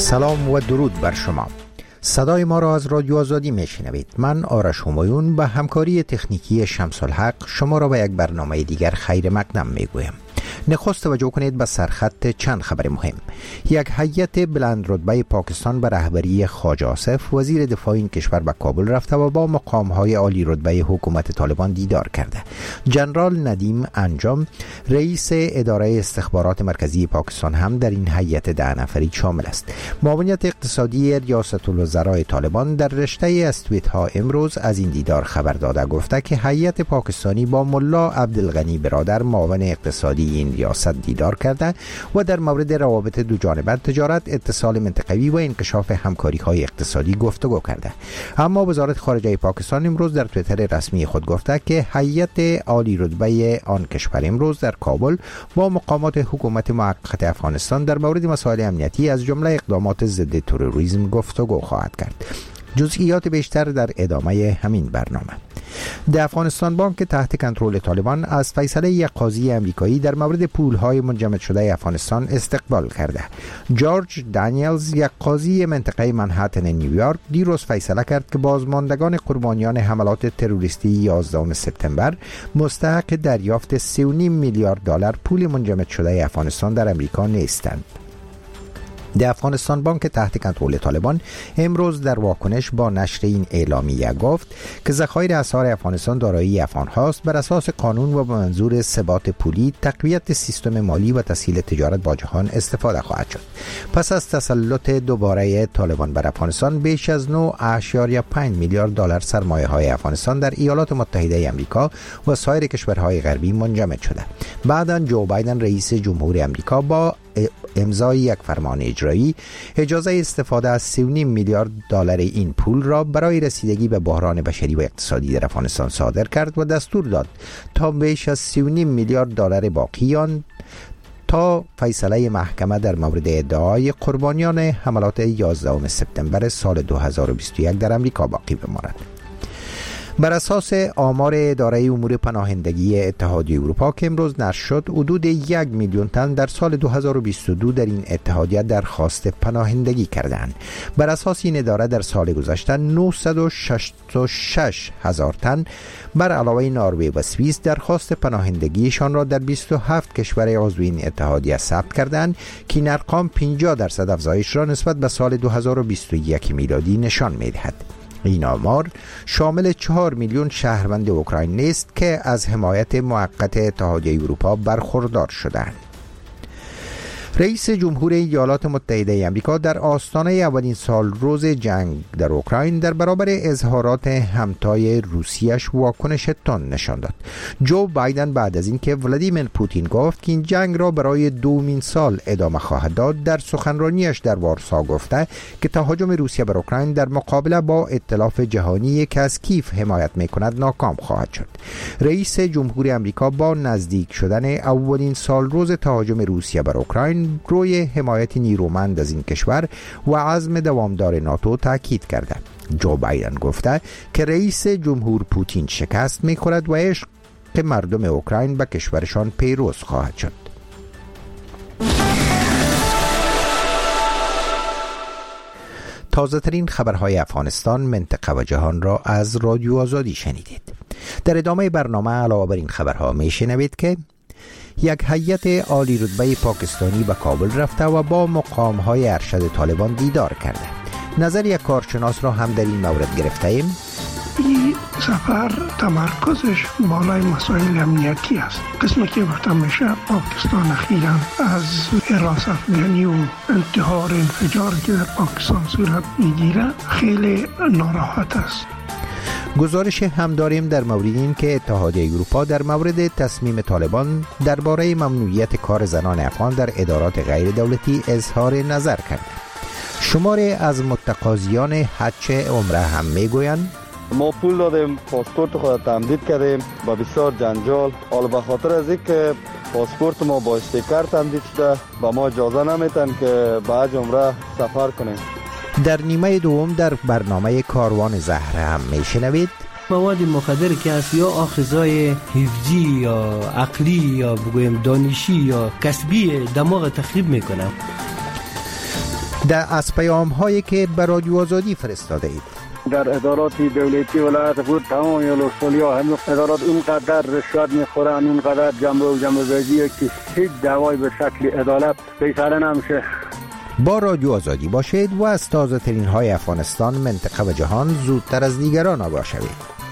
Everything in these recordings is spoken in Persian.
سلام و درود بر شما. صدای ما را از رادیو آزادی میشنوید. من آرش همایون به همکاری تکنیکی شمس الحق شما را به یک برنامه دیگر خیر مقدم میگویم. نخست توجه کنید به سرخط چند خبر مهم. یک هیئت بلند رتبه پاکستان به رهبری خواجه آصف وزیر دفاع این کشور به کابل رفته و با مقام‌های عالی رتبه حکومت طالبان دیدار کرده. جنرال ندیم انجام رئیس اداره استخبارات مرکزی پاکستان هم در این هیئت 10 نفری شامل است. معاونیت اقتصادی ریاست الوزراء طالبان در رشته از توییت‌ها امروز از این دیدار خبر داده، گفته که هیئت پاکستانی با ملا عبدالغنی برادر معاون اقتصادی این ریاست دیدار کرده و در مورد روابط دو جانبه، تجارت، اتصال منطقوی و انکشاف همکاری‌های اقتصادی گفتگو کرده. اما وزارت خارجه پاکستان امروز در توییتر رسمی خود گفته که هیئت عالی رتبه آن کشور امروز در کابل با مقامات حکومت موقت افغانستان در مورد مسائل امنیتی از جمله اقدامات ضد تروریسم گفتگو خواهد کرد. جزئیات بیشتر در ادامه همین برنامه. در افغانستان بانک تحت کنترل طالبان از فیصله یک قاضی امریکایی در مورد پولهای منجمد شده افغانستان استقبال کرده. جورج دانیلز، یک قاضی منطقه منهتن نیویورک، دیروز فیصله کرد که بازماندگان قربانیان حملات تروریستی 11 سپتامبر مستحق دریافت 3.5 میلیارد دلار پول منجمد شده افغانستان در امریکا نیستند. در افغانستان بانک تحت کنترل طالبان امروز در واکنش با نشر این اعلامیه گفت که ذخایر اسعار افغانستان دارایی افغان هاست، بر اساس قانون و به منظور ثبات پولی، تقویت سیستم مالی و تسهیل تجارت با جهان استفاده خواهد شد. پس از تسلط دوباره طالبان بر افغانستان، بیش از 9.5 میلیارد دلار سرمایه های افغانستان در ایالات متحده آمریکا و سایر کشورهای غربی منجمد شده. بعداً جو بایدن رئیس جمهور آمریکا با امضای یک فرمان اجرایی اجازه استفاده از 3.5 میلیارد دلار این پول را برای رسیدگی به بحران بشری و اقتصادی در افغانستان صادر کرد و دستور داد تا بیش از 3.5 میلیارد دلار باقی آن تا فیصله محکمه در مورد ادعای قربانیان حملات 11 سپتامبر سال 2021 در امریکا باقی بماند. بر اساس آمار اداره امور پناهندگی اتحادیه اروپا که امروز نشر شد، حدود 1 میلیون تن در سال 2022 در این اتحادیه درخواست پناهندگی کردند. بر اساس این اداره در سال گذشته 966 هزار تن بر علاوه نروژ و سوئیس درخواست پناهندگیشان را در 27 کشور عضو این اتحادیه ثبت کردند که این ارقام 50% افزایش را نسبت به سال 2021 میلادی نشان می‌دهد. این آمار شامل 4 میلیون شهروند اوکراین نیست که از حمایت موقت اتحادیه اروپا برخوردار شدند. رئیس جمهور ایالات متحده آمریکا در آستانه اولین سال روز جنگ در اوکراین در برابر اظهارات همتای روسیش واکنش تند نشان داد. جو بایدن بعد از اینکه ولادیمیر پوتین گفت که این جنگ را برای 2مین سال ادامه خواهد داد، در سخنرانیش در وارسا گفته که تهاجم روسیه بر اوکراین در مقابله با ائتلاف جهانی که از کیف حمایت می‌کند ناکام خواهد شد. رئیس جمهور آمریکا با نزدیک شدن اولین سال روز تهاجم روسیه بر اوکراین روی حمایت نیرومند از این کشور و عزم دوامدار ناتو تاکید کرده. جو بایدن گفته که رئیس جمهور پوتین شکست می‌خورد و عشق مردم اوکراین به کشورشان پیروز خواهد شد. تازه ترین خبرهای افغانستان، منطقه و جهان را از رادیو آزادی شنیدید. در ادامه برنامه علاوه بر این خبرها میشنوید که یک هیئت عالی رتبه پاکستانی به کابل رفته و با مقام‌های ارشد طالبان دیدار کرده. نظر یک کارشناس را هم در این مورد گرفته ایم. این سفر تمرکزش بالای مسائل امنیتی است. قسمی که گفتم میشه پاکستان اخیراً از حراست افغانی و انتحار انفجار که در پاکستان صورت میگیره خیلی ناراحت است. گزارش هم داریم در مورد این که اتحادیه اروپا در مورد تصمیم طالبان درباره ممنوعیت کار زنان افغان در ادارات غیر دولتی اظهار نظر کرده. شماری از متقاضیان حج عمره هم میگویند ما پول دادیم، پاسپورت خود تمدید کردیم با بسیار جنجال، حالا به خاطر از اینکه پاسپورت ما با استیکر تمدید شده با ما اجازه نمیتن که به حج عمره سفر کنیم. در نیمه دوم در برنامه کاروان زهره هم میشنوید مواد مخدر که از یا آخذای حفظی یا عقلی یا بگویم دانشی یا کسبی دماغ تخریب میکنه. از پیام هایی که به رادیو آزادی فرستاده اید. در ادارات دولتی ولایت بود تمام استرالیا هم ادارات اونقدر رشوت میخورن، اونقدر جنبه‌جویی که هیچ دعوای به شکل عدالت فیصله نمیشه. با رادیو آزادی باشید و از تازه ترین های افغانستان، منطقه و جهان زودتر از دیگران آگاه شوید.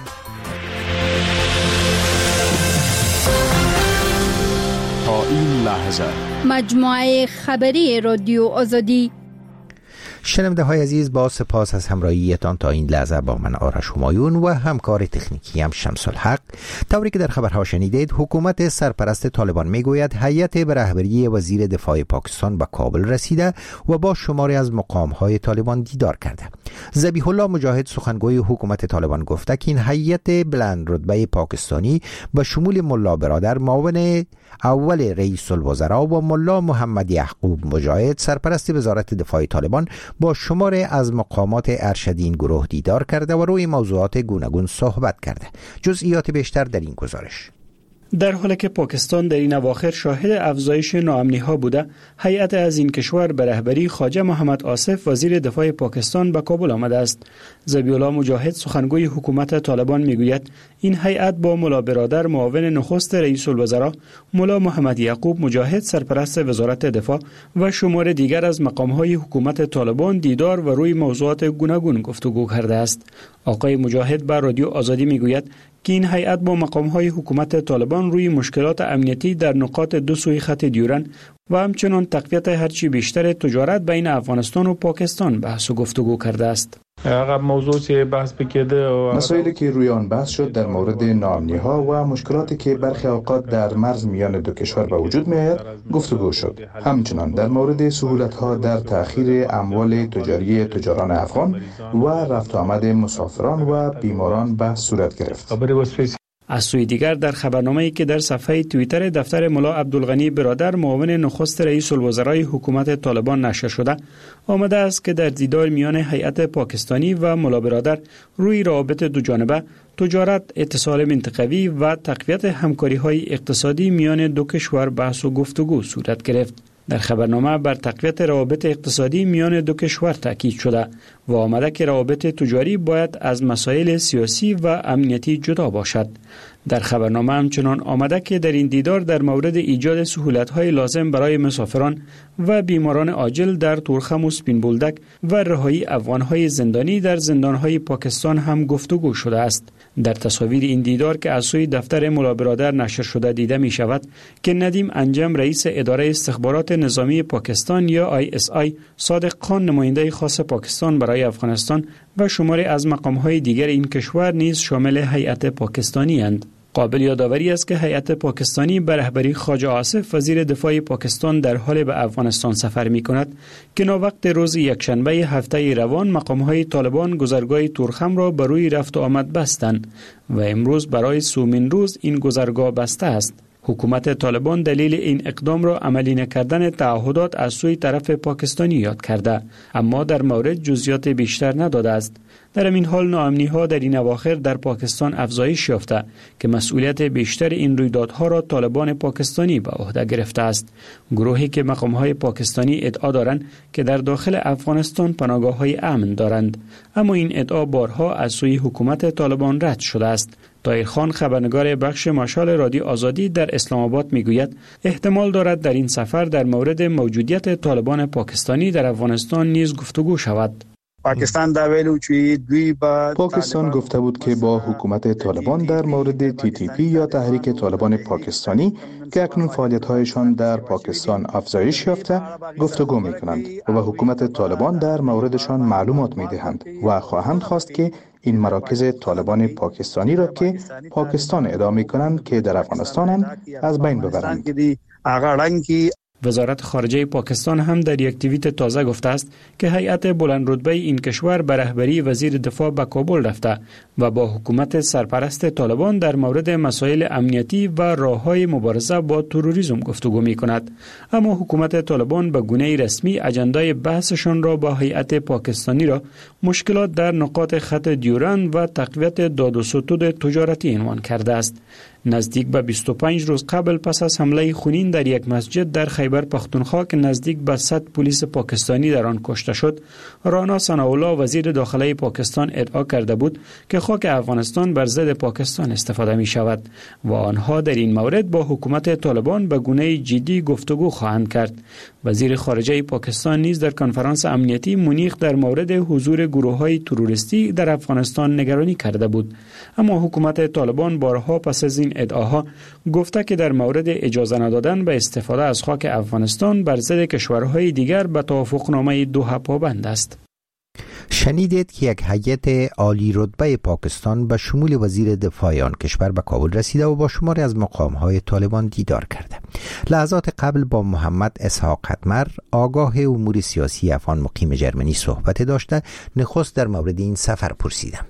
تا این لحظه مجموعه خبری رادیو آزادی. شنونده های عزیز، با سپاس از همراهیتان تا این لحظه با من آرش همایون و همکار تکنیکی هم شمس الحق. طوری که در خبرها شنیدید، حکومت سرپرست طالبان میگوید هیئت به رهبری وزیر دفاع پاکستان به کابل رسیده و با شماری از مقامهای طالبان دیدار کرده. ذبیح الله مجاهد سخنگوی حکومت طالبان گفته که این هیئت بلند رتبه پاکستانی به شمول ملا برادر معاون اول رئیس الوزراء و ملا محمد یعقوب مجاهد سرپرست وزارت دفاع طالبان با شماری از مقامات ارشد این گروه دیدار کرده و روی موضوعات گوناگون صحبت کرده. جزئیات بیشتر در این گزارش. در حالی که پاکستان در این اواخر شاهد افزایش ناامنی‌ها بوده، هیئت از این کشور به رهبری خواجه محمد آصف وزیر دفاع پاکستان به کابل آمده است. ذبیح الله مجاهد سخنگوی حکومت طالبان میگوید این هیئت با ملا برادر معاون نخست رئیس الوزراء، ملا محمد یعقوب مجاهد سرپرست وزارت دفاع و شمار دیگر از مقام‌های حکومت طالبان دیدار و روی موضوعات گوناگون گفتگو کرده است. آقای مجاهد به رادیو آزادی میگوید که این هیئت با مقام‌های حکومت طالبان روی مشکلات امنیتی در نقاط دو سوی خط دیورن و همچنان تقویت هرچی بیشتر تجارت بین افغانستان و پاکستان بحث و گفتگو کرده است. مسائلی که روی آن بحث شد در مورد ناامنی‌ها و مشکلاتی که برخی اوقات در مرز میان دو کشور به وجود می‌آید گفتگو شد. همچنان در مورد سهولت‌ها در تأخیر اموال تجاری تجاران افغان و رفت و آمد مسافران و بیماران بحث صورت گرفت. از سوی دیگر در خبرنامه‌ای که در صفحه توییتر دفتر ملا عبدالغنی برادر معاون نخست رئیس الوزراء حکومت طالبان نشر شده آمده است که در دیدار میان هیئت پاکستانی و ملا برادر روی روابط دو جانبه، تجارت، اتصال منطقوی و تقویت همکاری‌های اقتصادی میان دو کشور بحث و گفتگو صورت گرفت. در خبرنامه بر تقویت روابط اقتصادی میان دو کشور تاکید شده و آمده که روابط تجاری باید از مسائل سیاسی و امنیتی جدا باشد. در خبرنامه همچنان آمده که در این دیدار در مورد ایجاد سهولت‌های لازم برای مسافران و بیماران عاجل در تورخم و سپین بولدک و رهایی افغان‌های زندانی در زندان‌های پاکستان هم گفتگو شده است. در تصاویر این دیدار که از سوی دفتر ملا برادر نشر شده دیده می شود که ندیم انجم رئیس اداره استخبارات نظامی پاکستان یا ISI، صادق خان نماینده خاص پاکستان برای افغانستان و شماری از مقام‌های دیگر این کشور نیز شامل هیئت پاکستانی اند. قابل یادآوری است که هیئت پاکستانی به رهبری خواجه آصف وزیر دفاع پاکستان در حال به افغانستان سفر می کند که ناوقت روز یکشنبه هفته روان مقام‌های طالبان گذرگاه تورخم را بر روی رفت و آمد بستند و امروز برای سومین روز این گذرگاه بسته است. حکومت طالبان دلیل این اقدام را عملی نکردن تعهدات از سوی طرف پاکستانی یاد کرده، اما در مورد جزئیات بیشتر نداده است. در این حال ناامنی‌ها در این اواخر در پاکستان افزایش یافته که مسئولیت بیشتر این رویدادها را طالبان پاکستانی به عهده گرفته است. گروهی که مقام‌های پاکستانی ادعا دارند که در داخل افغانستان پناهگاه‌های امن دارند، اما این ادعا بارها از سوی حکومت طالبان رد شده است. طاهر خان، خبرنگار بخش ماشال رادیو آزادی در اسلام آباد میگوید احتمال دارد در این سفر در مورد موجودیت طالبان پاکستانی در افغانستان نیز گفتگو شود. پاکستان گفته بود که با حکومت طالبان در مورد TTP یا تحریک طالبان پاکستانی که اکنون فعالیت‌هایشان در پاکستان افزایش یافته گفتگو می‌کنند و حکومت طالبان در موردشان معلومات می‌دهند و خواهند خواست که این مراکز طالبان پاکستانی را که پاکستان ادعا می‌کنند که در افغانستانند از بین ببرند. وزارت خارجه پاکستان هم در یک توییت تازه گفته است که هیئت بلند رتبه این کشور به رهبری وزیر دفاع به کابل رفته و با حکومت سرپرست طالبان در مورد مسائل امنیتی و راه‌های مبارزه با تروریسم گفتگو می‌کند. اما حکومت طالبان به گونه رسمی اجندای بحثشان را با هیئت پاکستانی را مشکلات در نقاط خط دیورند و تقویت داد و ستود تجارتی عنوان کرده است. نزدیک به 25 روز قبل پس از حمله خونین در یک مسجد در خیبر پختونخوا که نزدیک به 100 پلیس پاکستانی در آن کشته شد، رانا ثناءالله وزیر داخله پاکستان ادعا کرده بود که خاک افغانستان بر ضد پاکستان استفاده می شود و آنها در این مورد با حکومت طالبان به گونه جدی گفتگو خواهند کرد. وزیر خارجه پاکستان نیز در کنفرانس امنیتی مونیخ در مورد حضور گروه‌های تروریستی در افغانستان نگرانی کرده بود، اما حکومت طالبان بارها پس از این ادعاها گفته که در مورد اجازه ندادن به استفاده از خاک افغانستان بر ضد کشورهای دیگر به توافقنامه دوحه پابند است. شنیدید که یک هیئت عالی رتبه پاکستان به شمول وزیر دفاع آن کشور به کابل رسیده و با شماری از مقام‌های طالبان دیدار کرده. لحظات قبل با محمد اسحاق حتمر آگاه امور سیاسی افغان مقیم جرمنی صحبت داشته. نخست در مورد این سفر پرسیدم.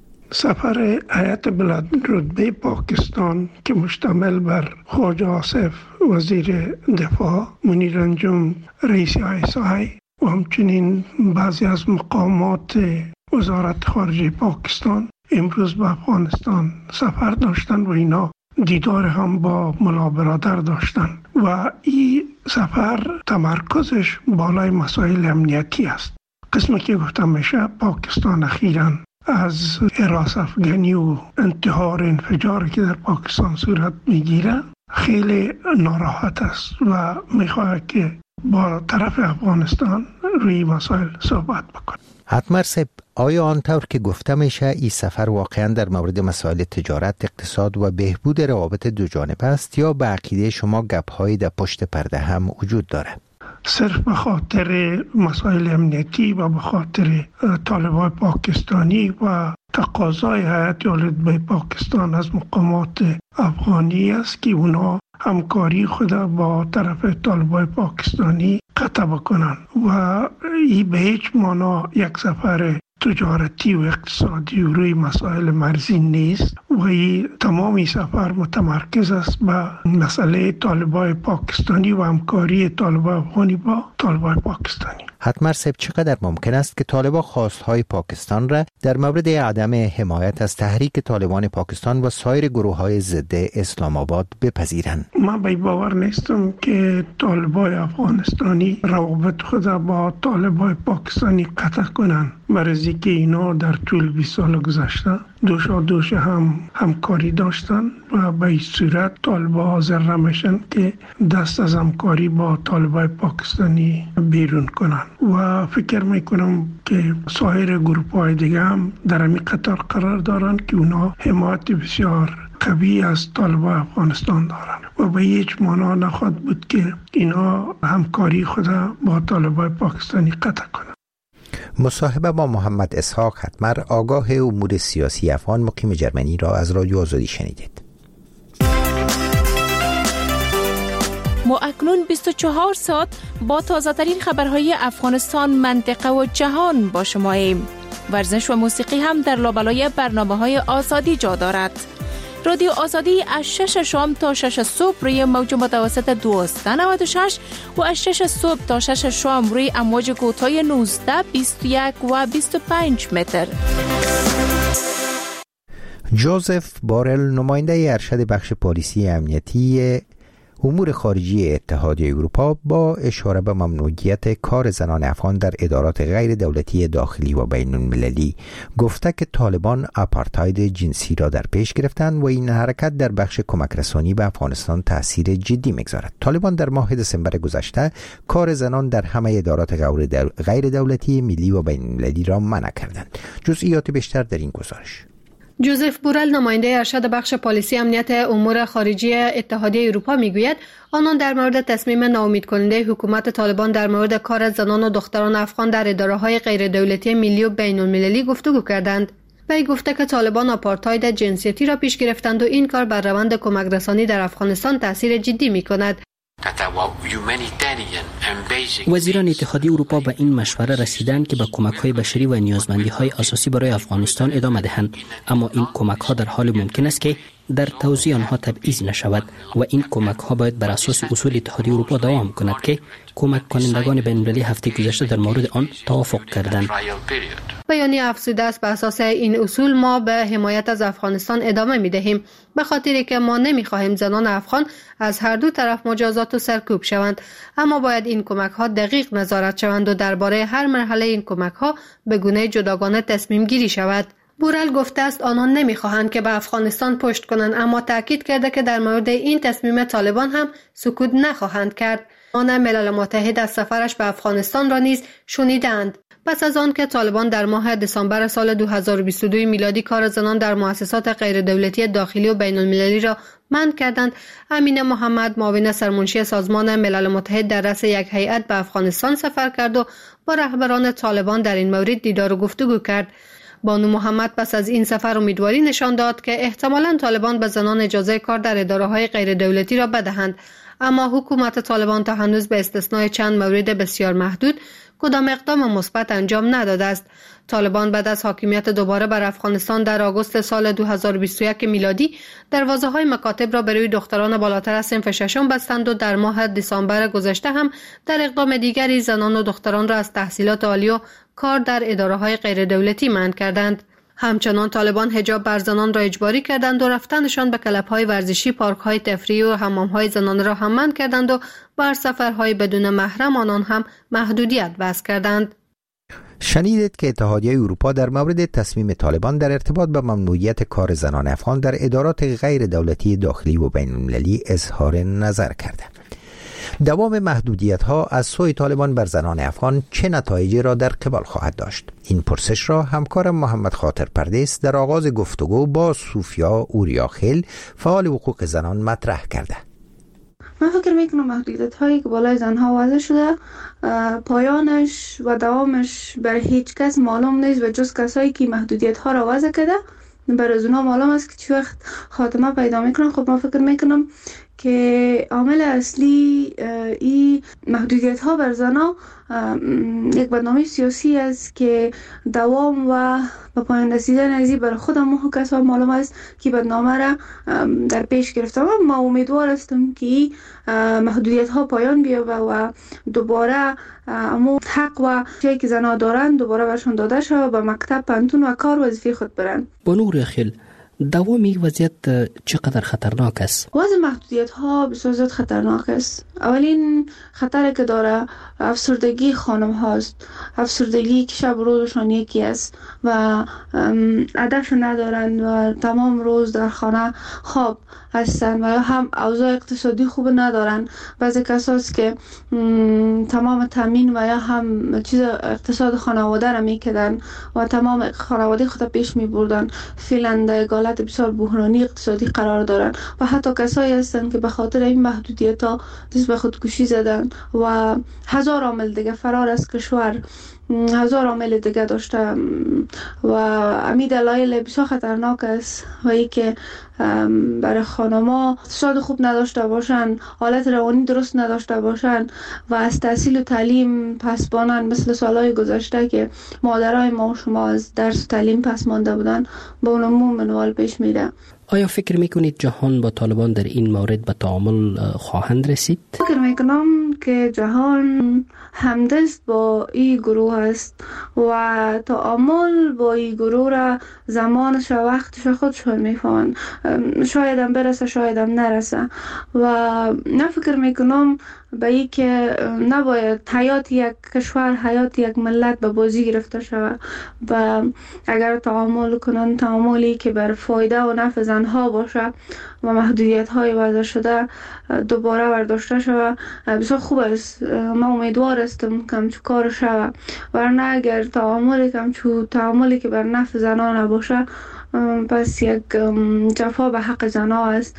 سفر هیئت بلند رتبه پاکستان که مشتمل بر خواجه آصف وزیر دفاع، منیر انجم رئیس ISI و همچنین بعضی از مقامات وزارت خارجه پاکستان امروز به افغانستان سفر داشتن و اینا دیدار هم با ملا برادر داشتن و این سفر تمرکزش بالای مسائل امنیتی است. قسمی که گفتم میشه پاکستان اخیراً از حراس افغانی و انتحار انفجاری که در پاکستان صورت میگیره خیلی ناراحت است و میخواد که با طرف افغانستان روی مسائل صحبت بکنه. حتمر صاحب، آیا آنطور که گفته میشه این سفر واقعا در مورد مسائل تجارت، اقتصاد و بهبود روابط دو جانبه است یا به عقیده شما گپ‌هایی در پشت پرده هم وجود داره؟ صرف به خاطر مسائل امنیتی و به خاطر طالبان پاکستانی و تقاضای هیئت عالی رتبه پاکستان از مقامات افغانی است که اونا همکاری خود با طرف طالبان پاکستانی قطع بکنن و این به هیچ معنا یک سفر تجارتی و اقتصادی و روی مسائل مرزی نیست و این تمامی سفر متمرکز است به مسئله طالبان پاکستانی و همکاری طالبان افغانی با طالبان پاکستانی. حتمر صاحب، چقدر ممکن است که طالبان خواستهای پاکستان را در مورد عدم حمایت از تحریک طالبان پاکستان و سایر گروه‌های ضد اسلام آباد بپذیرند؟ من به باور نیستم که طالبان افغانستانی روابط خود با طالبان پاکستانی قطع کنند، برای که اینا در طول 20 سال گذشته دوش هم همکاری داشتن و به این صورت طالبان حاضر نمیشن که دست از همکاری با طالبان پاکستانی بیرون کنن و فکر میکنم که سایر گروه‌های دیگه هم در همین قطار قرار دارن که اونا حمایت بسیار قوی از طالبان افغانستان دارن و به هیچ معنا نخواهد بود که اینا همکاری خود با طالبان پاکستانی قطع کنن. مصاحبه با محمد اسحاق حتمر، آگاه امور سیاسی افغان مقیم جرمنی را از رادیو آزادی شنیدید. ما اکنون 24 ساعت با تازه ترین خبرهای افغانستان، منطقه و جهان با شماییم. ورزش و موسیقی هم در لابلای برنامه‌های آزادی جا دارد. رادیو آزادی از 6 شام تا 6 صبح روی موج متوسط 1296 و از 6 صبح تا 6 شام روی امواج کوتاه 19، 21 و 25 متر. جوزف بارل، نماینده ارشد بخش پالیسی امنیتی امور خارجی اتحادیه اروپا، با اشاره به ممنوعیت کار زنان افغان در ادارات غیر دولتی داخلی و بین المللی گفته که طالبان آپارتاید جنسی را در پیش گرفتند و این حرکت در بخش کمک رسانی به افغانستان تأثیر جدی می‌گذارد. طالبان در ماه دسامبر گذشته کار زنان در همه ادارات غیر دولتی ملی و بین المللی را منع کردند. جزئیات بیشتر در این گزارش. جوزف بورل، نماینده ارشد بخش پالیسی امنیت امور خارجی اتحادیه اروپا میگوید آنان در مورد تصمیم ناامیدکننده حکومت طالبان در مورد کار زنان و دختران افغان در اداره‌های غیر دولتی ملی و بین المللی گفتگو کردند. وی گفته که طالبان آپارتاید جنسیتی را پیش گرفتند و این کار بر روند کمک رسانی در افغانستان تاثیر جدی می‌کند. وزیران اتحادیه اروپا به این مشوره رسیدند که به کمک‌های بشری و نیازمندی‌های اساسی برای افغانستان ادامه دهند، اما این کمک‌ها در حال ممکن است که در توزیع آنها تبعیض نشود و این کمک ها باید بر اساس اصول اتحادیه اروپا دوام کند که کمک کنندگان بین‌المللی هفته گذشته در مورد آن توافق کردند. بیانیه افزوده است به اساس این اصول ما به حمایت از افغانستان ادامه می‌دهیم، به خاطری که ما نمی‌خواهیم زنان افغان از هر دو طرف مجازات و سرکوب شوند، اما باید این کمک‌ها دقیق نظارت شوند و درباره هر مرحله این کمک‌ها به گونه جداگانه تصمیم گیری شود. بورل گفته است آنان نمی‌خواهند که به افغانستان پشت کنند، اما تاکید کرده که در مورد این تصمیم طالبان هم سکوت نخواهند کرد. آن ملل متحد از سفرش به افغانستان را نیز شنیدند. پس از آن که طالبان در ماه دسامبر سال 2022 میلادی کار زنان در مؤسسات غیردولتی داخلی و بین المللی را منع کردند، امین محمد معاون سرمنشی سازمان ملل متحد در رأس یک هیئت به افغانستان سفر کرد و با رهبران طالبان در این مورد دیدار و گفتگو کرد. بانو محمد پس از این سفر امیدواری نشان داد که احتمالاً طالبان به زنان اجازه کار در اداره‌های غیردولتی را بدهند، اما حکومت طالبان تا هنوز به استثنای چند مورد بسیار محدود کدام اقدام مثبت انجام نداده است. طالبان بعد از حاکمیت دوباره بر افغانستان در آگوست سال 2021 میلادی دروازه‌های مکاتب را برای دختران بالاتر از صنف ششم بستند و در ماه دسامبر گذشته هم در اقدام دیگری زنان و دختران را از تحصیلات عالی و کار در اداره‌های غیردولتی منع کردند. همچنان طالبان حجاب بر زنان را اجباری کردند و رفتنشان به کلب‌های ورزشی، پارک‌های تفریحی و حمام‌های زنان را هم منع کردند و بر سفرهای بدون محرم آنان هم محدودیت وضع کردند. شنیدید که اتحادیه اروپا در مورد تصمیم طالبان در ارتباط به ممنوعیت کار زنان افغان در ادارات غیر دولتی داخلی و بین المللی اظهار نظر کرده. دوام محدودیت ها از سوی طالبان بر زنان افغان چه نتایجی را در قبال خواهد داشت؟ این پرسش را همکارم محمد خاطر پردیس در آغاز گفتگو با صوفیا اوریاخیل فعال حقوق زنان مطرح کرده. من فکر میکنم محدودیت هایی که بالای زنها وضع شده پایانش و دوامش برای هیچ کس معلوم نیست و جز کسایی که محدودیت ها را وضع کرده برای از اونها معلوم است که چه وقت خاتمه پیدا میکنن. خب من فکر میکنم که عامل اصلی این محدودیت ها بر زنها یک برنامه سیاسی است که دوام و به پایان رسیدن از این برای خودم و کسا معلوم است که برنامه را در پیش گرفتم. ما امیدوار هستم که محدودیت ها پایان بیابه و دوباره امو حق و چیزی که زنها دارند دوباره برشان داده شود به مکتب، پانتون و کار وظیفه خود برند. بانو خیل دوامی وضعیت چقدر خطرناک است؟ وضع محدودیت ها بسیار زیاد خطرناک است. اولین خطری که داره افسردگی خانم هاست، افسردگی که شب روزشان یکی است و هدف ندارند و تمام روز در خانه خواب هستند و هم اوضاع اقتصادی خوب ندارند. بعضی کساست که تمام تامین و یا هم چیز اقتصاد خانواده را میکردن و تمام خانواده خود پیش میبردن، فعلا در حالت بسیار بحرانی اقتصادی قرار دارند و حتی کسایی هستند که به خاطر این محدودیت ها دست به خودکشی زدن و هزار عامل دیگه فرار از کشور، هزار عامل دیگه داشته و امی دلایل بسیار خطرناک است و ای که برای خانما اقتصاد خوب نداشته باشن، حالت روانی درست نداشته باشن و از تحصیل و تعلیم پسبانن، مثل سالهای گذشته که مادرای ما و شما از درس و تعلیم پس مانده بودن با اون منوال پیش میره. آیا فکر میکنید جهان با طالبان در این مورد به تعامل خواهند رسید؟ فکر میکنم که جهان همدست با این گروه است و تعامل با این گروه را زمانش و وقتش خودشون میفهمن. شاید هم برسه شاید هم نرسه و نه فکر میکنم به این که نباید حیات یک کشور، حیات یک ملت به بازی گرفته شود و اگر تعامل کنن تعاملی که بر فایده و نفع زنها باشه و محدودیت های وضع شده دوباره برداشته شود بسیار خوب است. من امیدوار هستم کمچو کار شود، ورنه اگر تعاملی که بر نفع زنها نباشه پس یک جفا به حق زنها است.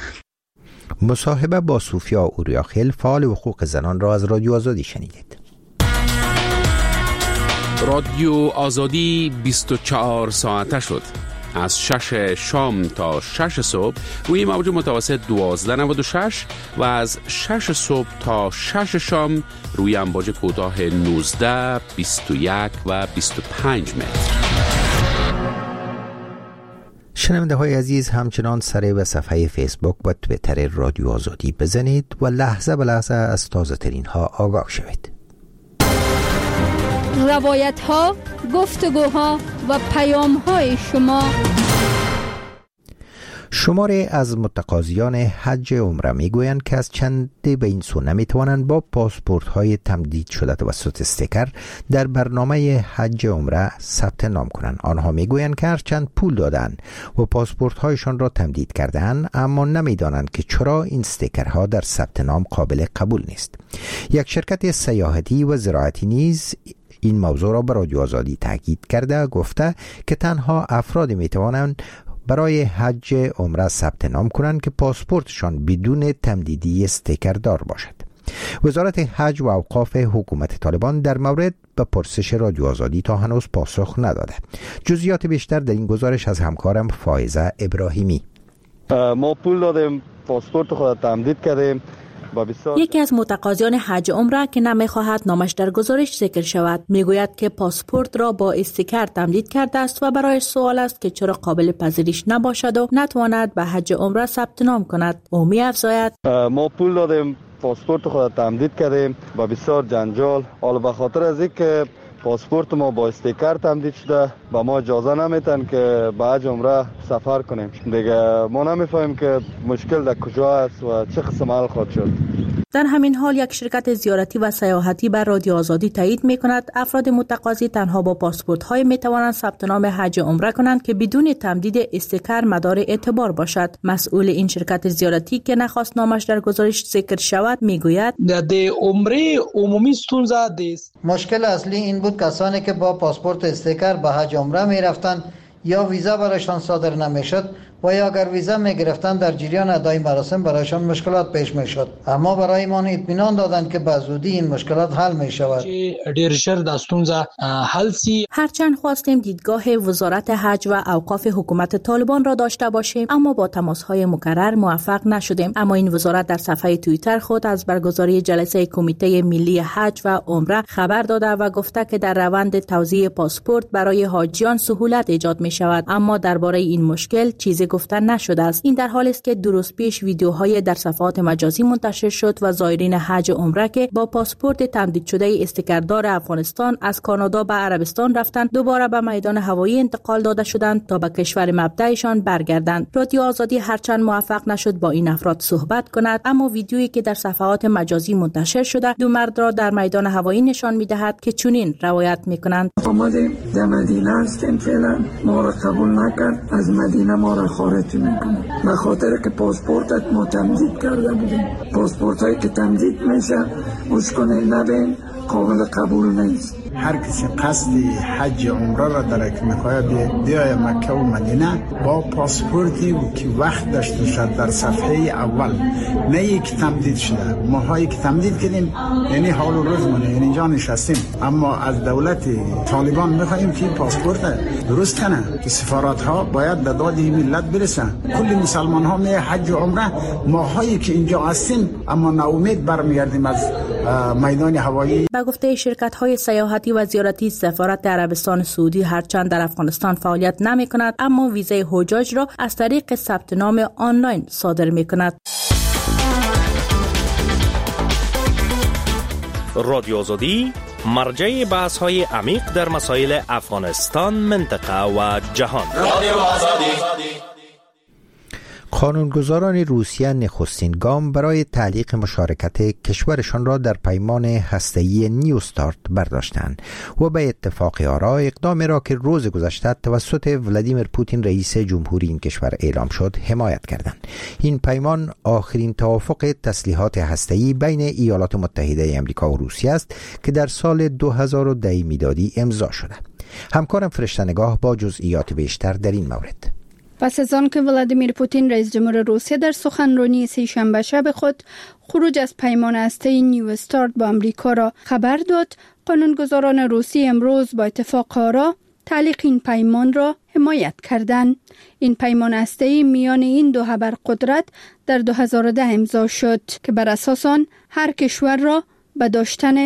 مصاحبه با صوفیا اوریاخیل فعال حقوق زنان را از رادیو آزادی شنیدید. رادیو آزادی 24 ساعته شد. از 6 شام تا 6 صبح روی موج متوسط 1296 و از 6 صبح تا 6 شام روی امواج کوتاه 19، 21 و 25 متر. شنونده های عزیز، همچنان سر به صفحه فیسبوک و تویتر رادیو آزادی بزنید و لحظه به لحظه از تازه ترین ها آگاه شوید. روایت ها، گفتگوها و پیام های شما. شماره از متقاضیان حج عمره میگویند که از چندی به این سو نمیتوانند با پاسپورت های تمدید شده توسط استیکر در برنامه حج عمره ثبت نام کنند. آنها میگویند که هرچند پول دادند و پاسپورت هایشان را تمدید کردند، اما نمیدانند که چرا این استیکرها در ثبت نام قابل قبول نیست. یک شرکت سیاحتی و زراعتی نیز این موضوع را به رادیو آزادی تاکید کرده، گفته که تنها افرادی میتوانند برای حج عمره ثبت نام کنند که پاسپورتشان بدون تمدیدی استیکر دار باشد. وزارت حج و اوقاف حکومت طالبان در مورد به پرسش رادیو آزادی تا هنوز پاسخ نداده. جزئیات بیشتر در این گزارش از همکارم فائزه ابراهیمی. ما پول دادیم، پاسپورت خود تمدید کردیم. یکی از متقاضیان حج عمره که نمیخواهد نامش در گزارش ذکر شود میگوید که پاسپورت را با استیکر تمدید کرده است و برایش سوال است که چرا قابل پذیرش نباشد و نتواند به حج عمره ثبت نام کند. او می‌افزاید ما پول دادیم، پاسپورت خود تمدید کردیم با بسیار جنجال. حالا به خاطر از اینکه پاسپورت ما با استیکر تمدید شده با ما اجازه نمیتن که به حج عمره سفر کنیم. دیگه ما نمیفهمیم که مشکل در کجا است و چه قسم حل خواهد شد. در همین حال یک شرکت زیارتی و سیاحتی بر رادیو آزادی تایید می‌کند افراد متقاضی تنها با پاسپورت‌های می‌توانند ثبت نام حج عمره کنند که بدون تمدید استیکر مدار اعتبار باشد. مسئول این شرکت زیارتی که نخواست نامش در گزارش ذکر شود میگوید د عمره عمومی ستونزه است. مشکل اصلی این بود کسانی که با پاسپورت استیکر به حج عمره می‌رفتند یا ویزا برایشان صادر نمی‌شد و یا اگر ویزا می‌گرفتند در جریان ادای مراسم برایشان مشکلات پیش می‌شد. اما برای ما اطمینان دادند که به زودی این مشکلات حل می‌شود. ډیر ژر د ستونزه حل سی. هرچند خواستیم دیدگاه وزارت حج و اوقاف حکومت طالبان را داشته باشیم، اما با تماس‌های مکرر موفق نشدیم. اما این وزارت در صفحه توییتر خود از برگزاری جلسه کمیته ملی حج و عمره خبر داده و گفته که در روند توزیع پاسپورت برای حاجیان سهولت ایجاد می‌شود، اما درباره این مشکل چیزی گفتن نشده است. این در حالی است که درست پیش ویدیوهای در صفحات مجازی منتشر شد و زائرین حج عمره که با پاسپورت تمدید شده استیکردار افغانستان از کانادا به عربستان رفتند دوباره به میدان هوایی انتقال داده شدند تا به کشور مبدأشان برگردند. رادیو آزادی هرچند موفق نشد با این افراد صحبت کند، اما ویدیویی که در صفحات مجازی منتشر شده دو مرد را در میدان هوایی نشان می‌دهد که چنین روایت می‌کنند: آمدیم در مدینه هستیم، فعلا ما را قبول نکرد، از مدینه ما را خارج میکنه به خاطر که پاسپورتت ما تمدید کرده بودیم. پاسپورت هایی که تمدید میشه مشکنه نبین قابل قبول نیست. هر کسی قصد حج عمره را داره میخواد بیای مکه و مدینه با پاسپورتی که وقت داشته شد در صفحه اول، نه یک تمدید شده. ما هایی که تمدید کردیم یعنی حال و روزمونه، یعنی اینجا نشستیم، اما از دولت طالبان میخوایم که پاسپورت درست کنه که سفارت ها باید به داد ملت برسن. کل مسلمان ها می حج و عمره، ما هایی که اینجا هستیم اما ناامید برمیگردیم از میدان هوایی. به گفته شرکت های سیاحتی و زیارتی، سفارت عربستان سعودی هرچند در افغانستان فعالیت نمی کند، اما ویزای حجاج را از طریق ثبت نام آنلاین صادر می کند. رادیو آزادی مرجع بحث های عمیق در مسائل افغانستان، منطقه و جهان. رادیو آزادی. قانونگذاران روسیه نخستین گام برای تعلیق مشارکت کشورشان را در پیمان هسته‌ای نیو استارت برداشتند و به اتفاق آرا اقدامی را که روز گذشته توسط ولادیمیر پوتین رئیس جمهوری این کشور اعلام شد حمایت کردند. این پیمان آخرین توافق تسلیحات هسته‌ای بین ایالات متحده آمریکا و روسیه است که در سال 2010 میلادی امضا شده. همکارم فرشته‌نگاه با جزئیات بیشتر در این مورد. پس از آن که ولادیمیر پوتین رئیس جمهور روسیه در سخنرانی سه‌شنبه شب خود خروج از پیمان هسته‌ای نیو استارت با آمریکا را خبر داد، قانونگذاران روسی امروز با اتفاق آرا تعلیق این پیمان را حمایت کردند. این پیمان هسته‌ای میان این دو ابرقدرت در 2010 امضا شد که بر اساس آن هر کشور را به داشتن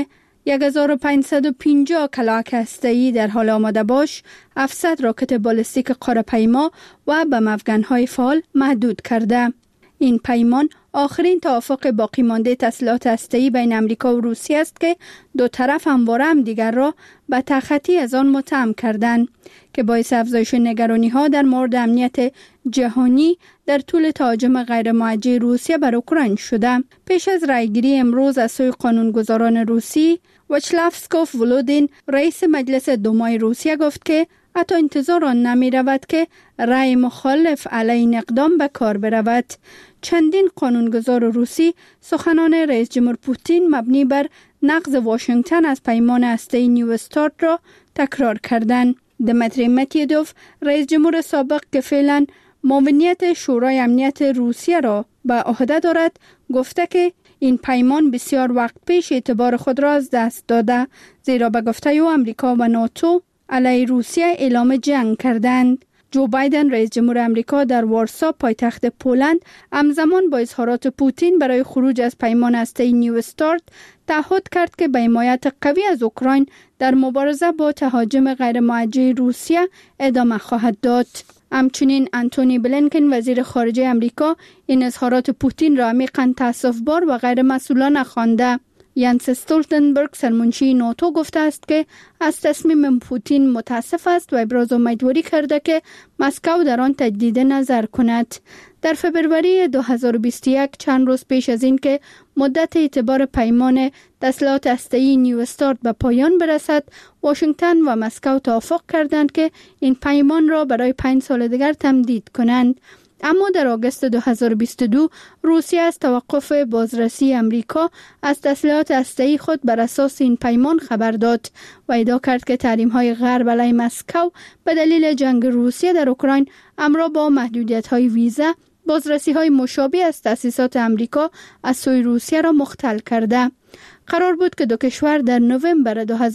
1550 کلاک هسته‌ای در حال آماده باش 700 راکت بالستیک قاره‌پیما و بم افغان‌های فعال محدود کرده. این پیمان آخرین توافق باقی مانده تسلیحات هسته‌ای بین امریکا و روسیه است که دو طرف همواره هم دیگر را به تخطی از آن متهم کردند که باعث افزایش نگرانی‌ها در مورد امنیت جهانی در طول تهاجم غیر موجه روسیه بر اوکراین شده. پیش از رأیگیری امروز از سوی قانونگذاران روسی، وچلافسکوف ولودین رئیس مجلس دومای روسیه گفت که حتی انتظار آن نمی رود که رأی مخالف علیه این اقدام به کار برود. چندین قانونگذار روسی سخنان رئیس جمهور پوتین مبنی بر نقض واشنگتن از پیمان هسته‌ای نیو استارت را تکرار کردند. دمیتری مدودوف رئیس جمهور سابق که فعلا معاونیت شورای امنیت روسیه را به عهده دارد گفته که این پیمان بسیار وقت پیش اعتبار خود را از دست داده، زیرا به گفته او امریکا و ناتو علیه روسیه اعلام جنگ کردند. جو بایدن رئیس جمهور امریکا در وارسا پایتخت پولند همزمان با اظهارات پوتین برای خروج از پیمان هسته‌ای نیو استارت تعهد کرد که به حمایت قوی از اوکراین در مبارزه با تهاجم غیر موجه روسیه ادامه خواهد داد. همچنین انتونی بلینکن وزیر خارجه امریکا این اظهارات پوتین را عمیقاً تأسف‌بار و غیر مسئولانه خوانده. یانس استولتنبرگ سرمنشی ناتو گفته است که از تصمیم پوتین متاسف است و ابراز امیدواری کرده که مسکو در آن تجدید نظر کند. در فبروری 2021 چند روز پیش از این که مدت اعتبار پیمان تسلیحات هسته‌ای نیو استارت به پایان برسد، واشنگتن و مسکو توافق کردند که این پیمان را برای 5 سال دیگر تمدید کنند. اما در آگوست 2022 روسیه از توقف بازرسی امریکا از تسلیحات هسته‌ای خود بر اساس این پیمان خبر داد و ادعا کرد که تحریم‌های غرب علیه مسکو به دلیل جنگ روسیه در اوکراین همراه با محدودیت‌های ویزا بازرسی‌های مشابه از تأسیسات امریکا از سوی روسیه را مختل کرده. قرار بود که دو کشور در نوامبر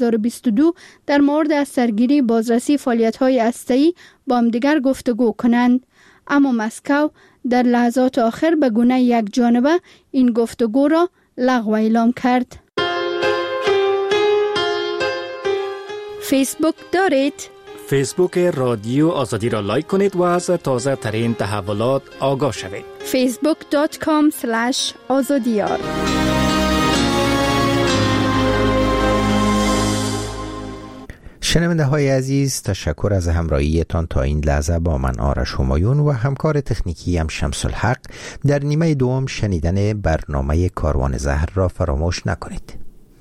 2022 در مورد از سرگیری بازرسی فعالیت‌های هسته‌ای با همدیگر گفتگو کنند، اما مسکو در لحظات آخر به گونه یک جانبه این گفتگو را لغو اعلام کرد. فیسبوک دارید؟ فیسبوک رادیو آزادی را لایک کنید و از تازه ترین تحولات آگاه شوید. facebook.com/azadiyar. شنونده های عزیز، تشکر از همراهیتان تا این لحظه با من آرش همایون و همکار تکنیکی هم شمس الحق در نیمه دوم شنیدن برنامه کاروان زهر را فراموش نکنید.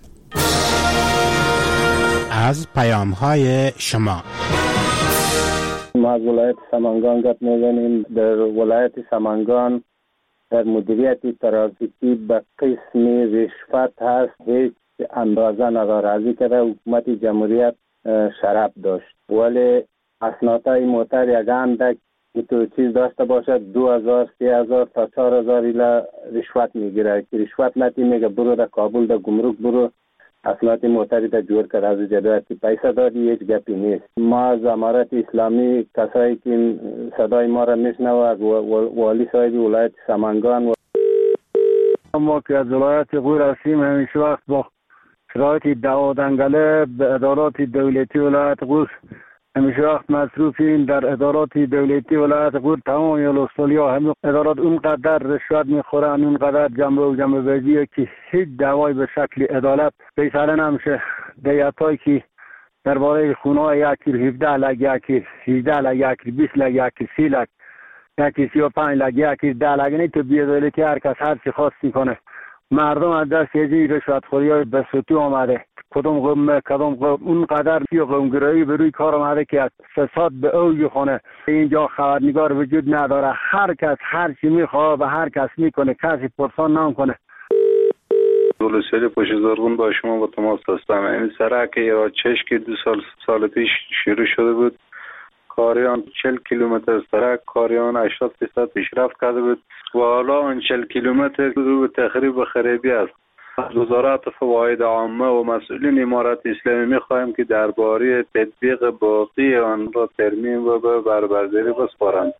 از پیام های شما ما از ولایت سمنگان گپ می‌زنیم. در ولایت سمنگان در مدیریت ترافیکی به قسم رشوت هست، هیچ اندازه نداره. از اینکه حکومت جمهوریت شراب داشت ولی اسنادهای موتر یک اندک تو چیز داشته باشد 2000 3000 تا 4000 ایلا رشوت میگیره که رشوت نتی میگه برو در کابل در گمرک برو اسناد موتری در جور کرد. از جدویت که پیسه دادی هیچ گپی نیست. ما از امارت اسلامی کسایی که صدای ما را میشنوه والی صاحب ولایت سمنگان ما که از ولایت غور هستیم همیشه وقت با شرایط دعوا دنگله به ادارات دولتی ولایت غور همیشه وقت مصروفیم. در ادارات دولتی ولایت غور تمام یولوستولیا همه ادارات اونقدر رشوت میخورن، اونقدر جمع بازی که هیچ دعوای به شکل عدالت فیصله نمیشه. دیتایی که درباره خونه یکی 17 لک، یکی 18 لک، یکی 20 لک، یکی 30 لک، یکی 35 لک، یکی 10 لک، نه تو بی‌عدالتی هر کس هر چی خواست میکنه. مردم از دست یه رشوتخوری به سوتی آمده. کدام قوم اونقدر قومگرایی به روی کار آمده که از فساد به اوج خونه. اینجا خبرنگار وجود نداره، هر کس هر چی میخواه به هر کس میکنه، کسی پرسان نمیکنه. دولسری پشت زرگون با شما با تماس هستم. این سرک یا چشکی 2 سال پیش شروع شده بود. کاریان 40 کیلومتر سرک کاریان 80% پیشرفت کرده بود و حالا اون 40 کیلومتر رو به تخریب خرابی است. از وزارت فواید عامه و مسئولین امارت اسلامی می‌خواهیم که درباره تطبیق باقی آن را ترمیم و به بربرداری بسپارند.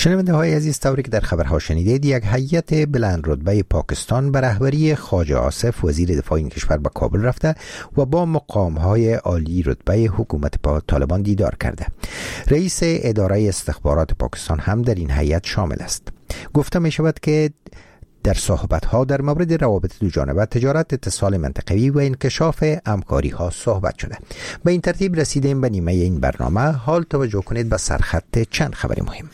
شنونده های عزیز، طوری که در خبرها شنیدید، یک هیئت بلند رتبه پاکستان به رهبری خواجه آصف وزیر دفاع این کشور به کابل رفته و با مقام های عالی رتبه حکومت طالبان دیدار کرده. رئیس اداره استخبارات پاکستان هم در این هیئت شامل است. گفته می شود که در صحبت‌ها در مورد روابط دو جانبه، تجارت، اتصال منطقوی و انکشاف همکاری‌ها صحبت شده. به این ترتیب رسیدیم به نیمه این برنامه. حال توجه کنید به سرخط چند خبر مهم.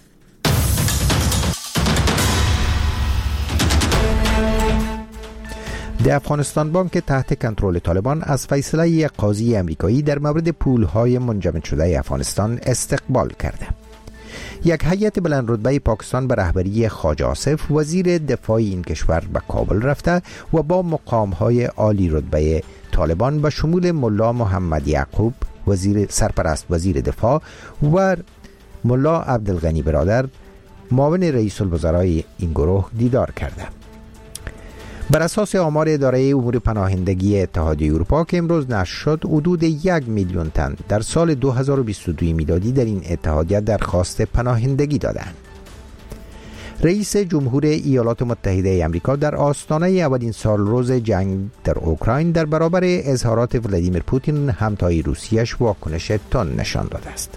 در افغانستان بانک تحت کنترل طالبان از فیصله یک قاضی امریکایی در مورد پول‌های منجمد شده افغانستان استقبال کرده. یک هیئت بلند رتبه پاکستان به رهبری خواجه آصف وزیر دفاع این کشور به کابل رفته و با مقام‌های عالی رتبه طالبان به شمول ملا محمد یعقوب سرپرست وزیر دفاع و ملا عبدالغنی برادر معاون رئیس الوزرای این گروه دیدار کرده. بر اساس آمار اداره امور پناهندگی اتحادیه اروپا که امروز نشر شد، حدود 1 میلیون تن در سال 2022 میلادی در این اتحادیه درخواست پناهندگی دادند. رئیس جمهور ایالات متحده آمریکا در آستانه اولین سال روز جنگ در اوکراین در برابر اظهارات ولادیمیر پوتین همتای روسیه‌اش واکنش تند نشان داده است.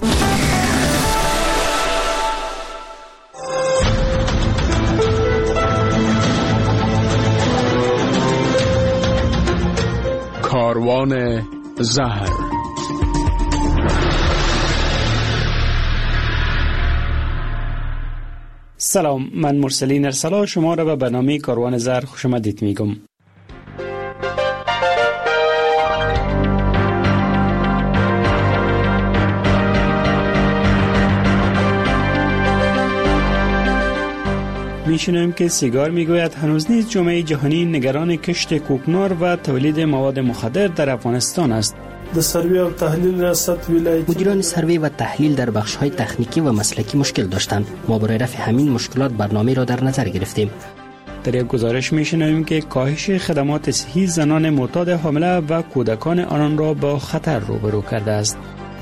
کاروان زهر. سلام، من مرسلین ارسلا شما را به برنامه کاروان زهر خوش آمدید میگم. میشنویم که سیگار میگوید هنوز نیز جامعه جهانی نگران کشت کوکنار و تولید مواد مخدر در افغانستان است. مدیران سروی و تحلیل در بخش‌های تکنیکی و مسلکی مشکل داشتند. ما برای رفع همین مشکلات برنامه را در نظر گرفتیم. در یک گزارش میشنویم که کاهش خدمات صحی زنان معتاد حامله و کودکان آنان را با خطر روبرو کرده است.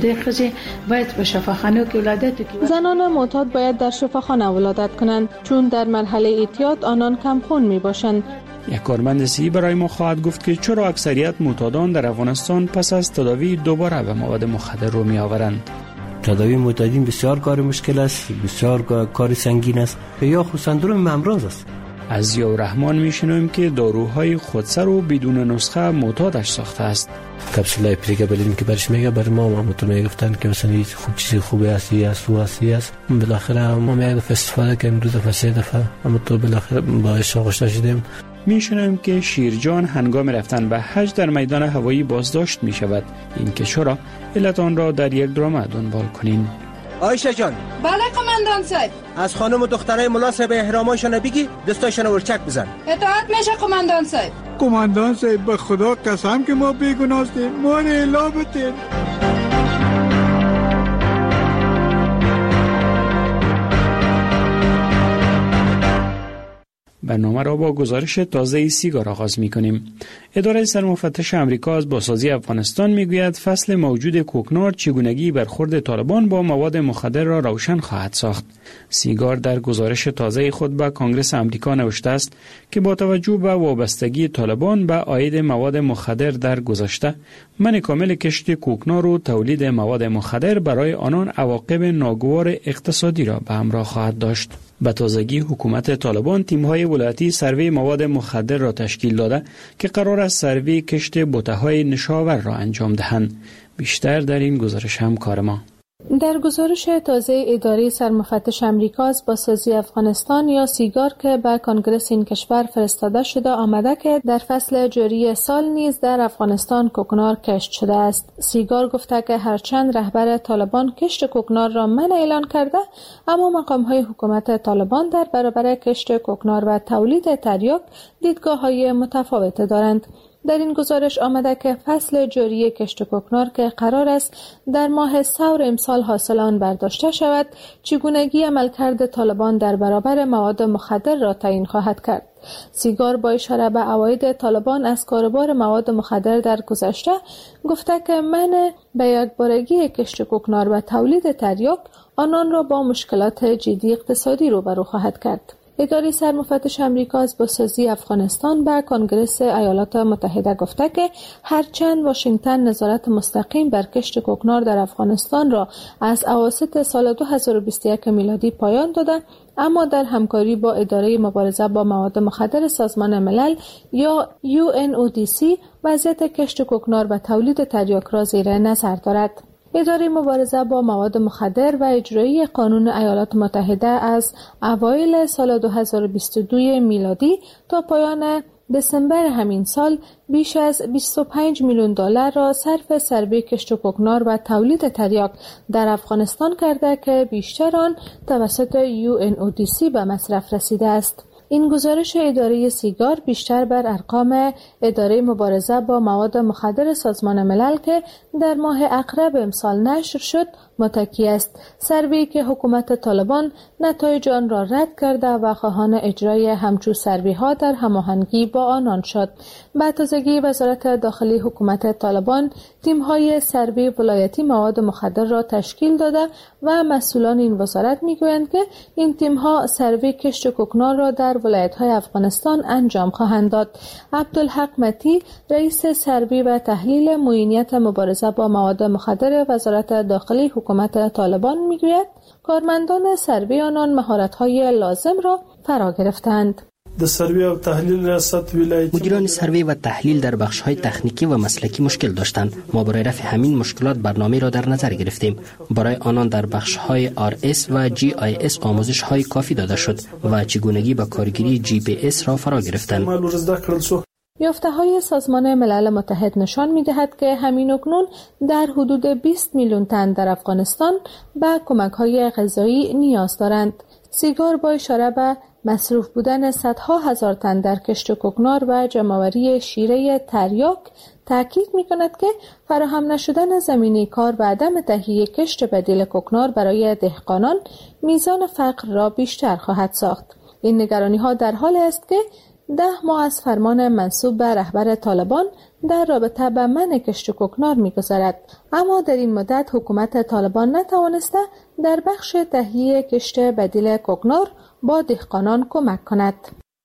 زنان معتاد باید در شفاخانه ولادت کنند چون در مرحله اعتیاد آنان کم خون می باشند. یک کارمند صحی برای ما خواهد گفت که چرا اکثریت معتادان در افغانستان پس از تداوی دوباره به مواد مخدر رو می آورند. تداوی معتادین بسیار کار مشکل است، بسیار کار سنگین است یا خود سندروم امراض است. از ضیاءالرحمن میشنویم که داروهای خودسر و بدون نسخه معتادش ساخته است. کپسولای پریگابلین که برش میگه بر ما گفتن که مثلا هیچ خوب چیزی خوبی است یا سوء است. بالاخره ما میگه استفاده کردیم 2 دفعه 3 دفعه اما تو بالاخره باعث آغوش شدیم. میشنویم که شیرجان هنگام رفتن به حج در میدان هوایی بازداشت می شود. این که چرا علت آن را در یک درامه دنبال کنین. عایشه جان. بله قماندان صاحب. از خانم و دخترای مناسب احرامایشان بگی دستایشان ورچک بزن. اطاعت میشه قماندان صاحب. قماندان صاحب به خدا قسم که ما بیگناه هستیم، ما را الا بتین. برنامه را با گزارش تازه سیگار آغاز می‌کنیم. اداره سرمفتش آمریکا از بازسازی افغانستان میگوید فصل موجود کوکنار چگونگی برخورد طالبان با مواد مخدر را روشن خواهد ساخت. سیگار در گزارش تازه خود به کنگره آمریکا نوشته است که با توجه به وابستگی طالبان به عاید مواد مخدر در گذشته، منع کامل کشت کوکنار و تولید مواد مخدر برای آنان عواقب ناگوار اقتصادی را به همراه خواهد داشت. به تازگی حکومت طالبان تیم‌های ولایتی سروی مواد مخدر را تشکیل داده که قرار است سروی کشت بوته‌های نشاور را انجام دهند. بیشتر در این گزارش همکار ما. در گزارش تازه اداره سرمفتش آمریکا از بازسازی افغانستان یا سیگار که به کنگره این کشور فرستاده شده آمده که در فصل جاری سال نیز در افغانستان کوکنار کشت شده است. سیگار گفته که هرچند رهبر طالبان کشت کوکنار را منع اعلان کرده، اما مقام‌های حکومت طالبان در برابر کشت کوکنار و تولید تریاک دیدگاه‌های متفاوت دارند. در این گزارش آمده که فصل جاری کشت کوکنار که قرار است در ماه ثور امسال حاصل آن برداشته شود، چگونگی عملکرد طالبان در برابر مواد مخدر را تعیین خواهد کرد. سیگار با اشاره به عواید طالبان از کاروبار مواد مخدر در گذشته گفته که منع به یکبارگی کشت کوکنار و تولید تریاک آنان را با مشکلات جدی اقتصادی روبرو خواهد کرد. اداره سرمفتش امریکا از بازسازی افغانستان به کنگره ایالات متحده گفته که هرچند واشنگتن نظارت مستقیم بر کشت کوکنار در افغانستان را از اواسط سال 2021 میلادی پایان داده، اما در همکاری با اداره مبارزه با مواد مخدر سازمان ملل یا UNODC وضعیت کشت کوکنار و تولید تریاک را زیر نظر دارد. اداره مبارزه با مواد مخدر و اجرایی قانون ایالات متحده از اوایل سال 2022 میلادی تا پایان دسامبر همین سال بیش از 25 میلیون دلار را صرف سربه کشت کوکنار و تولید تریاک در افغانستان کرده که بیشتر آن توسط UNODC به مصرف رسیده است. این گزارش اداره سیگار بیشتر بر ارقام اداره مبارزه با مواد مخدر سازمان ملل که در ماه اقرب امسال نشر شد متکی است. سروی که حکومت طالبان نتایج آن را رد کرده و خواهان اجرای همچون سروی ها در هماهنگی با آنان شد. به تازگی وزارت داخلی حکومت طالبان تیم های سروی ولایتی مواد مخدر را تشکیل داده و مسئولان این وزارت میگویند که این تیم ها سروی کشت کوکنار را در ولایت های افغانستان انجام خواهند داد. عبدالحق متی رئیس سروی و تحلیل معینیت مبارزه با مواد مخدر وزارت داخلی حکومت طالبان میگوید کارمندان سروی آنان مهارت‌های لازم را فرا گرفتند. مدیران سروی و تحلیل در بخش‌های تکنیکی و مسلکی مشکل داشتند. ما برای رفع همین مشکلات برنامه را در نظر گرفتیم. برای آنان در بخش‌های RS و GIS آموزش‌های کافی داده شد و چگونگی با کارگیری GPS را فرا گرفتند. یافته‌های سازمان ملل متحد نشان می‌دهد که همین اکنون در حدود 20 میلیون تن در افغانستان به کمک‌های غذایی نیاز دارند. سیگار با اشاره به مصروف بودن صدها هزار تن در کشت کوکنار و جمع‌آوری شیره تریاک تاکید می‌کند که فراهم نشدن زمینه کار و عدم تهیه کشت بدیل کوکنار برای دهقانان میزان فقر را بیشتر خواهد ساخت. این نگرانی‌ها در حالی است که 10 ماه از فرمان منسوب به رهبر طالبان در رابطه با منع کشت کوکنار می‌گذرد، اما در این مدت حکومت طالبان نتوانسته در بخش تهیه کشت بدیل کوکنار با دهقانان کمک کند.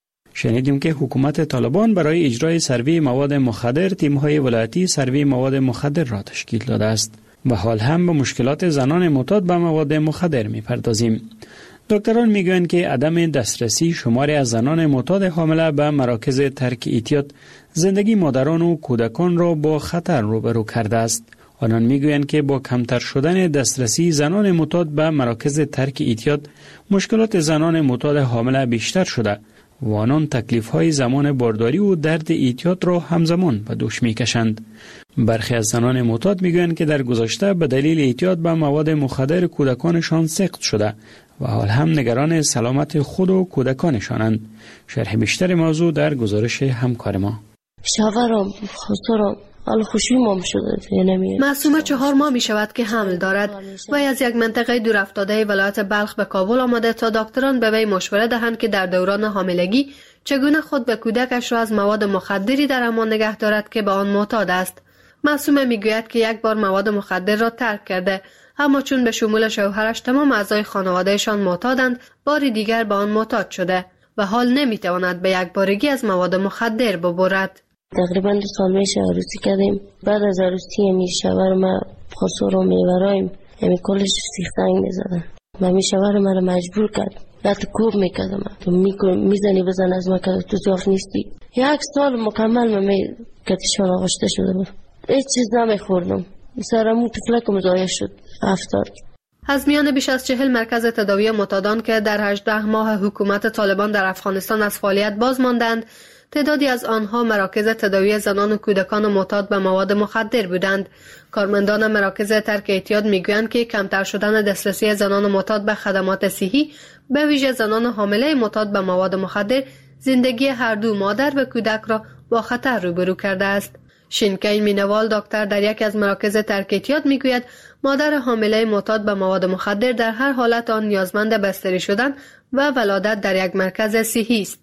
شنیدیم که حکومت طالبان برای اجرای سروی مواد مخدر تیم‌های ولایتی سروی مواد مخدر را تشکیل داده است و حال هم به مشکلات زنان معتاد به مواد مخدر می‌پردازیم. دکتران میگویند که عدم دسترسی شماری از زنان معتاد حامله به مراکز ترک اعتیاد زندگی مادران و کودکان را با خطر روبرو کرده است. آنان میگویند که با کمتر شدن دسترسی زنان معتاد به مراکز ترک اعتیاد مشکلات زنان معتاد حامله بیشتر شده و آنان تکلیف‌های زمان بارداری و درد اعتیاد را همزمان به دوش میکشند. برخی از زنان معتاد میگویند که در گذشته به دلیل اعتیاد به مواد مخدر کودکانشان سقط شده و حال هم نگران سلامت خود و کودکانشانند. شرح بیشتر موضوع در گزارش همکار ما. شاورم خسرم حال خوشی مام شده. معصومه 4 ماه می شود که حمل دارد و از یک منطقه دور افتاده ولایت بلخ به کابل آمده تا دکتران به وی مشوره دهند که در دوران حاملگی چگونه خود به کودکش را از مواد مخدری در امان نگه دارد که به آن معتاد است. معصومه میگوید که یک بار مواد مخدر را ترک کرده، اما چون به شمول شوهرش تمام اعضای خانوادهشان معتادند، بار دیگر به آن معتاد شده و حال نمیتواند به یک بارگی از مواد مخدر ببرد. تقریبا 2 سال میشه عروسی کردیم. بعد از عروسی می شوهر ما خسر و میبرایم همین کلش سیختنگ میزدن. من می شوهر من مجبور کرد حتی کوب میکردم تو میزنی بزن از ما که تو زیاف نیستی. 1 سال مکمل من کتشان آغشته شده بود. هیچ چیز نمیخوردم. سرمون تفلکم ضایع شد. 70. از میان بیش از 40 مرکز تداوی معتادان که در 18 ماه حکومت طالبان در افغانستان از فعالیت باز ماندند، تعدادی از آنها مراکز تداوی زنان و کودکان معتاد به مواد مخدر بودند. کارمندان مراکز ترک اعتیاد میگویند که کمتر شدن دسترسی زنان معتاد به خدمات صحی، به ویژه زنان حامله معتاد به مواد مخدر، زندگی هر دو مادر و کودک را با خطر روبرو کرده است. شینکین مینوال دکتر در یکی از مراکز ترک اعتیاد میگوید مادر حامله معتاد به مواد مخدر در هر حالت آن نیازمند بستری شدن و ولادت در یک مرکز صحی است.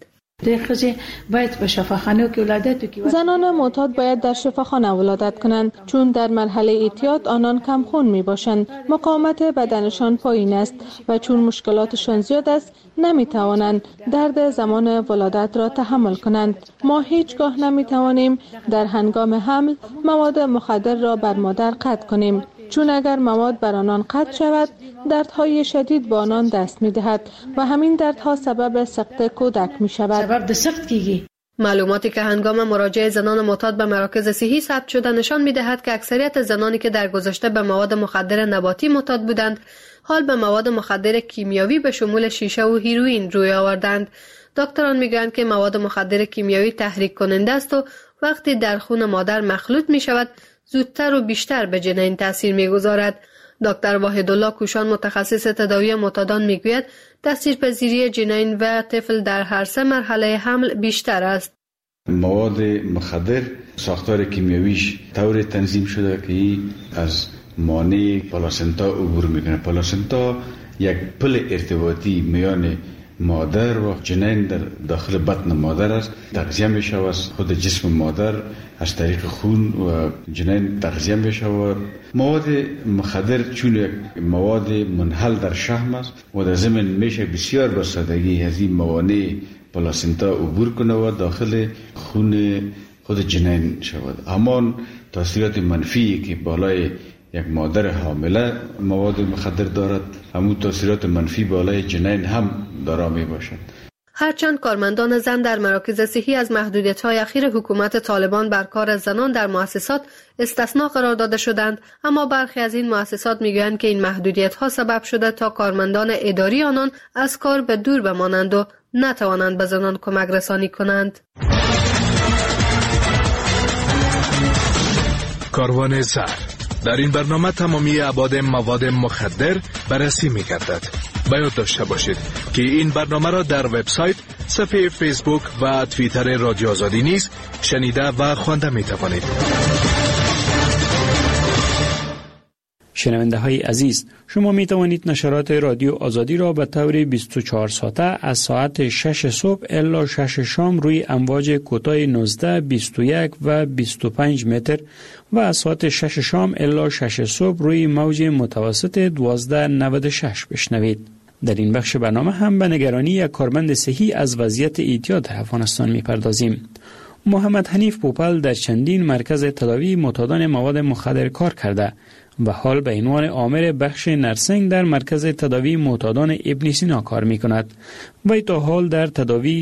باید به شفاخانه که ولادت که زنان معتاد باید در شفاخانه ولادت کنند، چون در مرحله اعتیاد آنان کم خون می باشند، مقاومت بدنشان پایین است و چون مشکلاتشان زیاد است نمی توانند درد زمان ولادت را تحمل کنند. ما هیچگاه نمی توانیم در هنگام حمل مواد مخدر را بر مادر قطع کنیم، چون اگر مواد بر آنان قطع شود دردهای شدید به آنان دست می دهد و همین دردها سبب سقط کودک می شود. معلوماتی که هنگام مراجعه زنان معتاد به مراکز صحی ثبت شده نشان می دهد که اکثریت زنانی که در گذشته به مواد مخدر نباتی معتاد بودند حال به مواد مخدر کیمیاوی به شمول شیشه و هیروئین روی آوردند. دکتران میگویند که مواد مخدر کیمیاوی تحریک کننده است و وقتی در خون مادر مخلوط می شود زودتر و بیشتر به جنین تاثیر می‌گذارد. دکتر واحدالله کوشان متخصص تداوی معتادان میگوید تاثیرپذیری جنین و طفل در هر سه مرحله حمل بیشتر است. مواد مخدر ساختار کیمیاییش طور تنظیم شده که از مانع پلاسنتا عبور میکنه. پلاسنتا یک پل ارتباطی میان مادر و جنین در داخل بطن مادر است. تغذیه می شود از خود جسم مادر از طریق خون و جنین تغذیه می شود. مواد مخدر چون یک مواد منحل در شحم است و در ضمن میشه بسیار به سادگی از این موانع پلاسنتا عبور کنه و داخل خون خود جنین شود. همان تاثیرات منفی که بالای یک مادر حامله مواد مخدر دارد، همون تاثیرات منفی بالای جنین هم دارا می باشد. هرچند کارمندان زن در مراکز صحی از محدودیت‌های اخیر حکومت طالبان بر کار زنان در مؤسسات استثنا قرار داده شدند، اما برخی از این مؤسسات میگویند که این محدودیت‌ها سبب شده تا کارمندان اداری آنان از کار به دور بمانند و نتوانند به زنان کمک رسانی کنند. کاروان زر در این برنامه تمامی ابعاد مواد مخدر بررسی می‌گردد. باید داشته باشید که این برنامه را در وبسایت، صفحه فیسبوک و توییتر رادیو آزادی نیز شنیده و خوانده می‌توانید. شنونده های عزیز، شما می توانید نشرات رادیو آزادی را به طور 24 ساعته از ساعت 6 صبح الی 6 شام روی امواج کوتاه 19، 21 و 25 متر و از ساعت 6 شام الی 6 صبح روی موج متوسط 1296 بشنوید. در این بخش برنامه هم به نگرانی یک کارمند صحی از وضعیت اعتیاد در افغانستان می پردازیم. محمد حنیف پوپل در چندین مرکز تداوی معتادان مواد مخدر کار کرده و حال به عنوان آمر بخش نرسنگ در مرکز تداوی معتادان ابن سینا کار می کند. وی تا حال در تداوی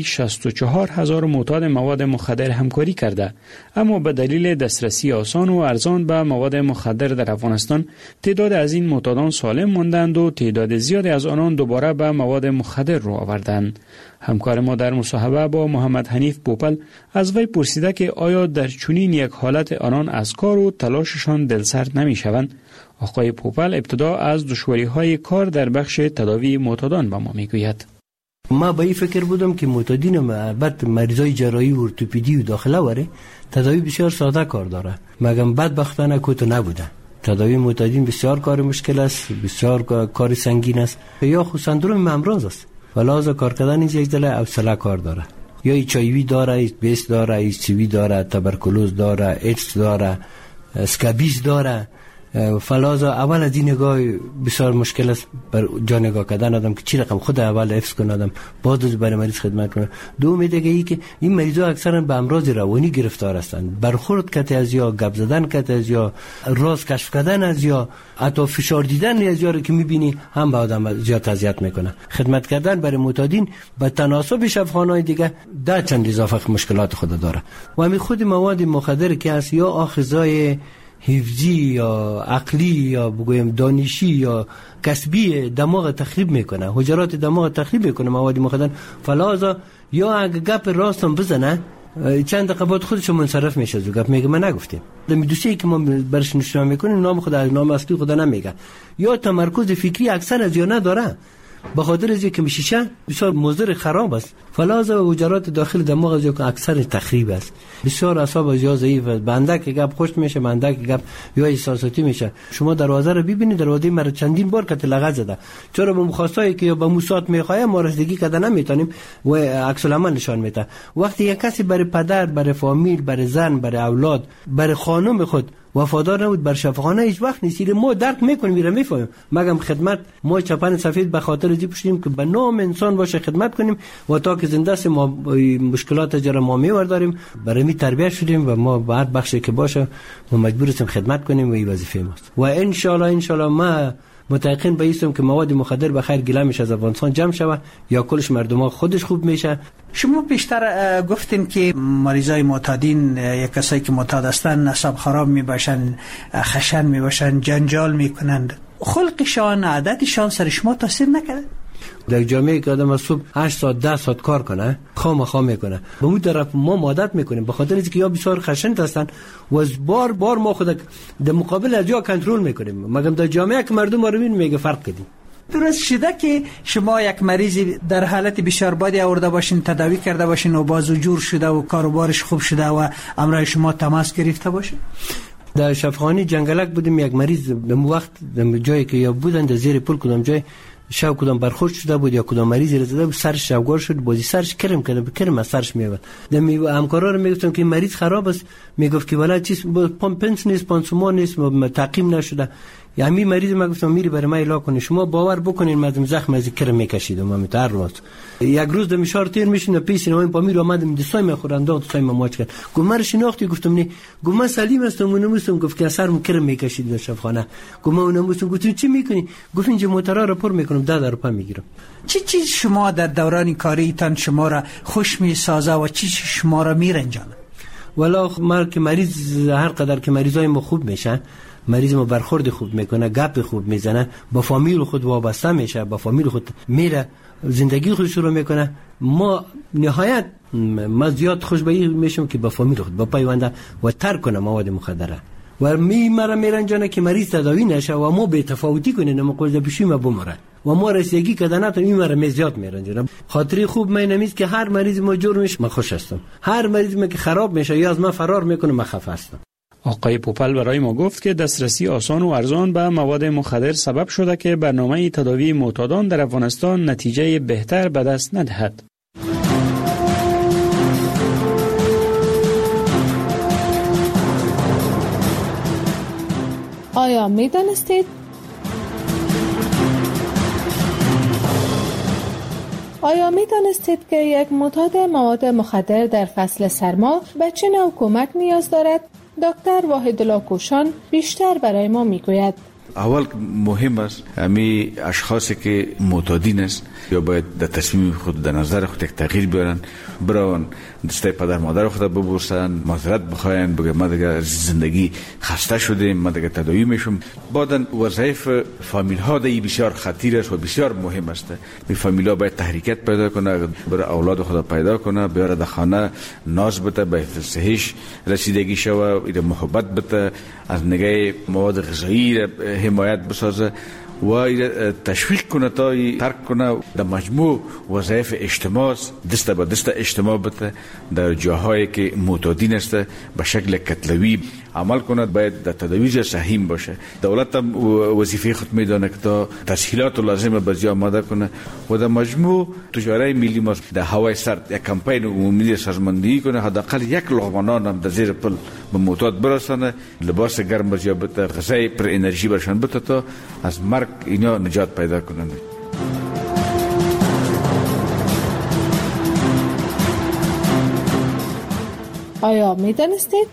64,000 معتاد مواد مخدر همکاری کرده، اما به دلیل دسترسی آسان و ارزان به مواد مخدر در افغانستان تعداد از این معتادان سالم ماندند و تعداد زیادی از آنان دوباره به مواد مخدر رو آوردند. همکار ما در مصاحبه با محمد حنیف پوپل از وی پرسیده که آیا در چنین یک حالت آنان از کار و تلاششان دلسرد نمی شوند. آقای پوپل ابتدا از دشواری‌های کار در بخش تداوی معتادان به ما میگوید. ما به این فکر بودم که معتادین البته مریضای جراحی و ارتوپدی و داخله وره تداوی بسیار ساده کار داره، مگم بدبختانه کوتاه نبوده. تداوی معتادین بسیار کار مشکل است، بسیار کار سنگین است، یا خود سندروم امراض است و لازم کار کردن این یک دل حوصله کار داره. یا ایچ آی وی داره، ایچ بیس داره، ایچ سی وی داره، تبرکلوز داره، ایدز داره، اسکابیز داره. فلازا اول از این نگاه بسیار مشکل است بر جا نگاه کردن آدم که چی رقم خود اول حفظ کنه آدم بعد برای مریض خدمت کنه. دوم دیگه ای که این مریضا اکثرا به امراض روانی گرفتار هستند، برخورد کردن از یا گپ زدن کردن از یا راز کشف کردن از یا حتی فشار دیدن از یا که میبینی هم به آدم زیاد اذیت میکنه. خدمت کردن برای معتادین به تناسب شفاخانه‌های دیگه ده چند اضافه مشکلات خود داره. و همین خود مواد مخدر که هست یا آخذای حفظی یا عقلی یا بگویم دانشی یا کسبی دماغ تخریب میکنه، حجرات دماغ تخریب میکنه مواد مخدر. فلازا یا اگه گپ راستم بزنه چند دقیقه بعد خودش منصرف میشه، زو گپ میگه من نگفتم. دوسیه که ما برش نشون میکنیم نام خدا نام اصلی خدا نمیگه، یا تمرکز فکری اکثر از یا نداره. به خاطر از اینکه شیشه بسیار مضر خراب است. فلز و حجرات داخل دماغ از که اکثر تخریب است. بسیار اعصاب یا ضعیف است. بنده که گپ خوش میشه، بنده که گپ یا احساساتی میشه. شما دروازه رو ببینید، دروازه مرا چندین بار کت لغت زده. چرا به مخواستایی که یا به موسات میخواه ما رسیدگی کردن نمیتونیم و عکس العمل نشان میده. وقتی یک کسی برای پدر، برای فامیل، برای زن، برای اولاد، برای خانم خود وفادار نبود، بر شفاخانه هیچ وقت نیست. ما درک میکنیم، میره میفهمیم. مگم خدمت ما چپن سفید به خاطر ازی پوشیدیم که به نام انسان باشه خدمت کنیم و تا که زنده است ما مشکلات جرا ما میورداریم، برای می تربیت شدیم و ما بعد بخشی که باشه ما مجبور هستیم خدمت کنیم و این وظیفه ماست. و ان شاء الله ما متأکد به ایستم که مواد مخدر به خیر گله میشه از افغانستان جمع شود یا کلش مردم خودش خوب میشه. شما بیشتر گفتین که مریضای معتادین یا کسایی که معتاد هستن اعصاب خراب میباشن، خشن میباشن، جنجال میکنند. خلقشان، عادتشان سر شما تاثیر نکرده؟ در جامعه که آدم صبح 8 ساعت 10 ساعت کار کنه، خام میکنه، به اون طرف ما عادت میکنیم به خاطر اینکه یا بسیار خشن هستن و از بار ما خود در مقابل از جا کنترل میکنیم. مگم در جامعه که مردم ما رو میگه فرق کردیم. درست شده که شما یک مریضی در حالت بسیار بدی آورده باشین، تداوی کرده باشین و بازو جور شده و کاروبارش خوب شده و امرای شما تماس گرفته باشه؟ در شفاخانه جنگلک بودیم، یک مریض در وقت در جایی که یا بودن در زیر پل کدام جای شب کدام برخورد شده بود یا کدام مریضی را زده بود، سرش شوگار شد، بازی سرش کرم کرده، کرم از سرش میاد. دمی همکارا رو میگفتم که مریض خراب است، میگفت که والا چیز پمپنس نیست، پانسومان نیست، تعقیم نشده. یعنی مریض ما گفتم میری برای ما علاج کنی. شما باور بکنین مردم زخم از کرم میکشید و ما متعرض. یک روز در مشار تیر میشین پیش نمایم پامیر اومدم دستای میخورند داد دستای ما ماچ کرد. گفت من شناختی؟ گفتم نه. گفت من سلیم هستم و نمیستم. گفت که سرم کرم میکشید در شفاخانه. گفت من نمیستم. گفتم چی میکنی؟ گفت اینجا موتورا رو پر میکنم 10 روپیه میگیرم. چی شما در دوران کاریتان شما را خوش میسازه و چی شما را میرنجانه؟ والا ما که مریض هر قدر که مریضای ما خوب میشن، مریض ما برخورد خوب میکنه، گپ خوب میزنه، با فامیل خود وابسته میشه، با فامیل خود میره، زندگی خود شروع میکنه، ما نهایت ما زیاد خوشبختی میشم که با فامیل خود با پیونده و ترک کنه مواد مخدره و مرا میرنجانه که مریض تداوی نشه و ما به تفاوتی کنیم، ما قول بشیم بمره و ما رسیدگی کردن تا این مرا زیاد میرنجانه. خاطری خوب من نمیست که هر مریض ما جور میشه ما خوش هستم، هر مریض ما که خراب میشه یا از ما فرار میکنه ما خفه هستم. آقای پوپل برای ما گفت که دسترسی آسان و ارزان به مواد مخدر سبب شده که برنامه تداوی معتادان در افغانستان نتیجه بهتر به دست ندهد. آیا می‌دانستید؟ که یک معتاد مواد مخدر در فصل سرما به چه نوع کمک نیاز دارد؟ دکتر واحدالله کوشان بیشتر برای ما میگوید. اول مهم است امی اشخاصی که معتادین است یا باید در تصمیم خود در نظر خود یک تغییر بیارن، بران دستای پدر مادر خود ببوسن، معذرت بخواین، بگه ما دیگه زندگی خسته شدیم، ما دیگه تداوی میشم. بعدن وظایف فامیل ها دی بسیار خطیر است و بسیار مهم است. می فامیل ها باید تحریکت پیدا کنه، برای اولاد خود پیدا کنه، بیاره در خانه ناز بده، به صحیح رسیدگی شوه، ایده محبت بده، از نگاه مواد غذایی حمایت بسازه و تشویق کنه تا ترک کنه. در مجموع وظایف اجتماع دست به دست اجتماع بده، در جاهایی که معتادین است به شکل کتلوی عمل کنه، باید در تداوی صحیح باشه. دولت هم وظیفه خود میدانه که تا تسهیلات لازمه بازی آماده کنه و در مجموع تجاره ملی ما در هوای سرد یک کمپین عمومی سازماندهی کنه، حداقل یک لقمه نان هم در زیر پل به معتاد برسانه، لباس گرم بازی بده، غذای پر انرژی برشان بده تا از مرگ اینا نجات پیدا کنند. آیا می‌دانستید؟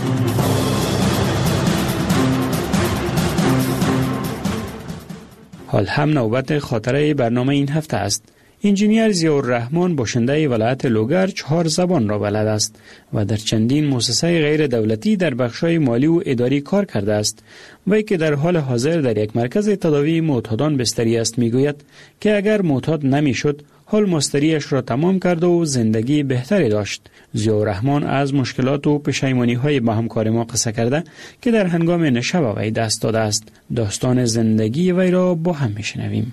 حال هم نوبت خاطره برنامه این هفته است. انجینیر ضیاءالرحمن باشنده ولایت لوگر 4 زبان را بلد است و در چندین مؤسسه غیر دولتی در بخش‌های مالی و اداری کار کرده است. وی که در حال حاضر در یک مرکز تداوی معتادان بستری است میگوید که اگر معتاد نمیشد حال مستریش را تمام کرده و زندگی بهتری داشت. ضیاءالرحمن از مشکلات و پشیمانی‌های با همکار ما قصه کرده که در هنگام نشه به وی دست داده است. داستان زندگی وی را با هم میشنویم.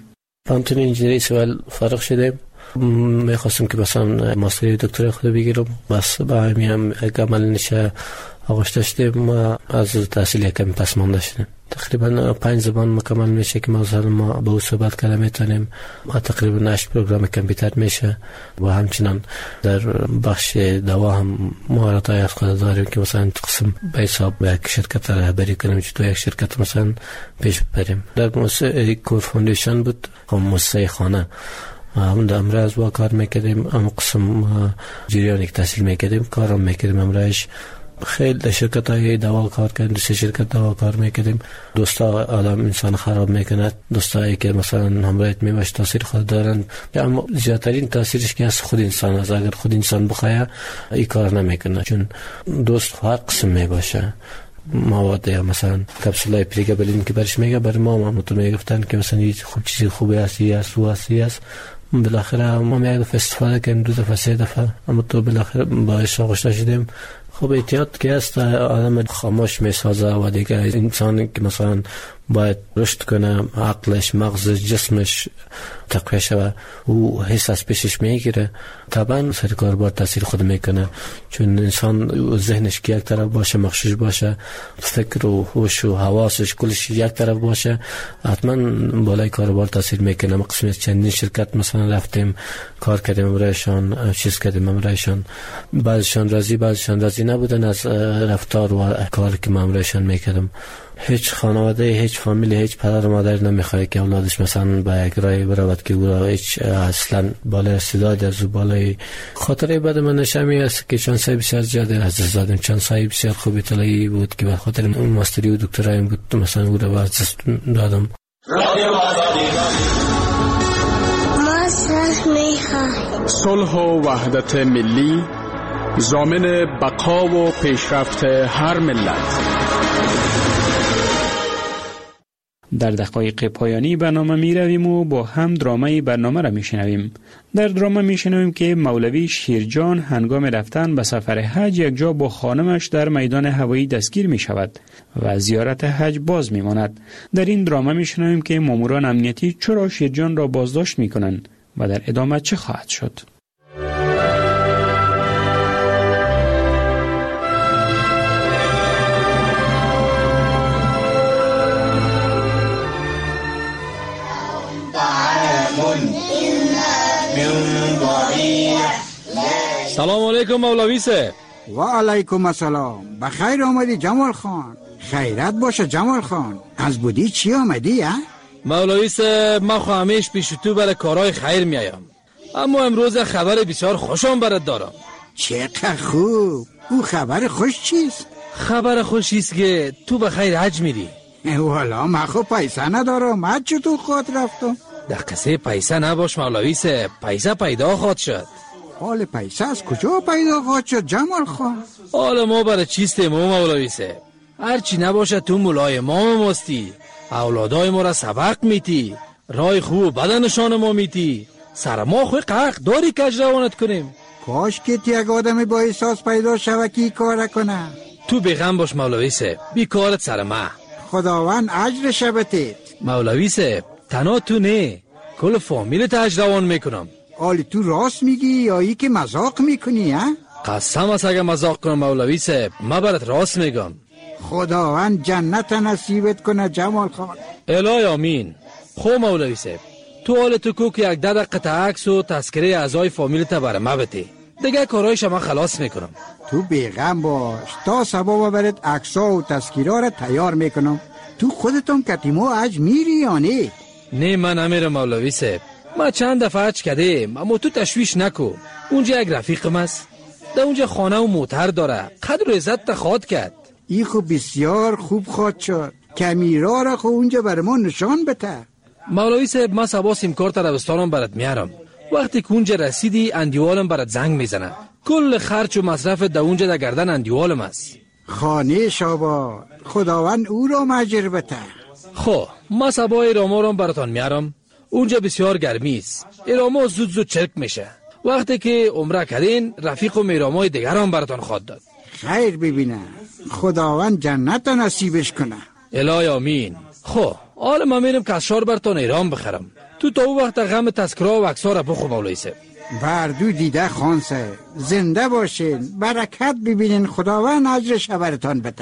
رانتون انجینری سوال فارغ شدیم. میخواستم که مثلا ماستری دکترای خود بگیرم، بس با همین عمل نشه آغشته شدیم. ما از تحصیل یکم پس مانده شدیم. تقریبا 5 زبان مکمل میشه که ما با او صحبت کنه میتونیم. ما تقریبا 8 پروگرام کامپیوتر میشه و همچنان در بخش دوا هم مهارت‌های از خود داریم که مثلا قسم به حساب یک شرکت رهبری کنیم، چطور یک شرکت مثلا پیش ببریم. در مؤسسه کور فاندیشن بود، مؤسسه خانه هم امروز با کار میکردیم. هم قسم جریانی که تحصیل میکردیم کارم میکردیم. امروز خیلی در شرکت های دوا کار کردیم، 2 شرکت دوا کار میکردیم. دوستا آدم انسان خراب میکند، دوستایی که مثلا همراهت میباش تاثیر خود دارن، اما زیادترین تاثیرش که از خود انسان است. اگر خود انسان بخواه این کار نمیکنه، چون دوست هر قسم میباشه. مواد یا مثلا کپسولای پریگابلین که برش میگه، بر ما متون میگفتن که مثلا هیچ خوب چیزی خوبی هستی یا سو هستی است. بالاخره ما میگه استفاده کنیم 2 دفعه 3 دفعه، اما تو بالاخره باعث آغشته شدیم. خب احتیاط که است آدم خاموش میسازه و دیگه انسانی که مثلا باید رشد کنه، عقلش، مغزش، جسمش تقویه شوه و حس از پیشش میگیره، طبعا سر کاربار تاثیر خود میکنه. چون انسان ذهنش که یک طرف باشه، مخشوش باشه، فکر و هوش و حواسش کلش یک طرف باشه، حتما بالای کاربار تاثیر میکنه. ما قسم چندین شرکت مثلا رفتیم کار کردیم امرایشان، چیز کردیم امرایشان، بعضشان راضی نبودن از رفتار و کار که ما امرایشان میکردم. هیچ خانواده، هیچ فامیلی، هیچ پدر و مادر نمیخواد که اولادش مثلا با یک راه برود که او را هیچ اصلا بالای استعداد از او بالای. خاطره بعد من نشمی است که شانسای بسیار زیاده از دست دادم. شانسای بسیار خوبی طلایی بود که به خاطر ماستری و دکترایم بود مثلا او را از دست دادم. صلح و وحدت ملی ضامن بقا و پیشرفت هر ملت. در دقایق پایانی برنامه می رویم و با هم درامه برنامه را می شنویم. در درامه می شنویم که مولوی شیرجان هنگام رفتن به سفر حج یک جا با خانمش در میدان هوایی دستگیر می شود و زیارت حج باز می ماند. در این درامه می شنویم که ماموران امنیتی چرا شیرجان را بازداشت می کنند و در ادامه چه خواهد شد. سلام علیکم مولوی صاحب. و علیکم السلام. بخیر آمدی جمال خان. خیرت باشه جمال خان. از بودی چی آمدی ها؟ مولوی صاحب ما همیشه پیش تو برای کارهای خیر میایم، اما امروز خبر بسیار خوشم برات دارم. چقدر خوب. او خبر خوش چیست؟ خبر خوشی است که تو به خیر حج میری. والا من خب پیسه ندارم. حج تو خود رفتم. در قصه پیسه نباش مولوی صاحب، پیسه پیدا خواهد شد. حال پیسه از کجا پیدا خواهد شد جمال خان؟ حال ما برای چیستیم مولوی صاحب؟ هرچی نباشه تو مولای ما مستی، اولادای ما را سبق میتی، رای خوب بدنشان ما میتی، سر ما خوی قرق داری کج روانت کنیم. کاش که یک آدمی با احساس پیدا شوه که کار کنه. تو بیغم باش مولوی صاحب، بیکارت سر ما. خداوند اجر شبتید. مولوی صاحب تنها تو نه، کل فامیلت اجر روان میکنم. حالی تو راست میگی یا ای که مذاق میکنی ها؟ قسم است اگه مذاق کنم مولوی صاحب، من برات راست میگم. خداوند جنت نصیبت کنه جمال خان. الهی آمین. خب مولوی صاحب تو حال تو کو که یک 10 دقیقه عکس و تذکره اعضای فامیلت برای ما بده، دیگه کارهای شما خلاص میکنم. تو بیغم باش، تا سبا برات عکس‌ها و تذکیرها را تیار میکنم. تو خودتون کتیمو حج میری یا نه؟ نه من نمیرم مولوی صاحب، ما چند دفعه حج کردیم، اما تو تشویش نکو. اونجا یک رفیقم است، در اونجا خانه و موتر داره، قدر و عزت تخواد کرد. ای خوب بسیار خوب خواد شد. کمیرا را خو اونجا بر ما نشان بده. مولوی صاحب ما سبا سیمکارت عربستانم برات میارم. وقتی که اونجا رسیدی اندیوالم برات زنگ میزنه. کل خرچ و مصرف در اونجا در گردن اندیوالم است. خانه شاباد، خداوند او را ماجر بده. خب ما سبا ایرامارم براتان میارم. اونجا بسیار گرمی است، ایراما زود زود چرک میشه. وقتی که عمره کردین رفیق و میرامای دیگر هم براتان خواد داد. خیر ببینه، خداوند جنت نصیبش کنه. الهی آمین. خب حالا ما میرم کشار براتان ایران بخرم. تو تا او وقت غم تذکره و عکس‌ها را بخو مولوی صاحب. بردو دیده خان صاحب، زنده باشین، برکت ببینین، خداوند اجر شبرتان بده.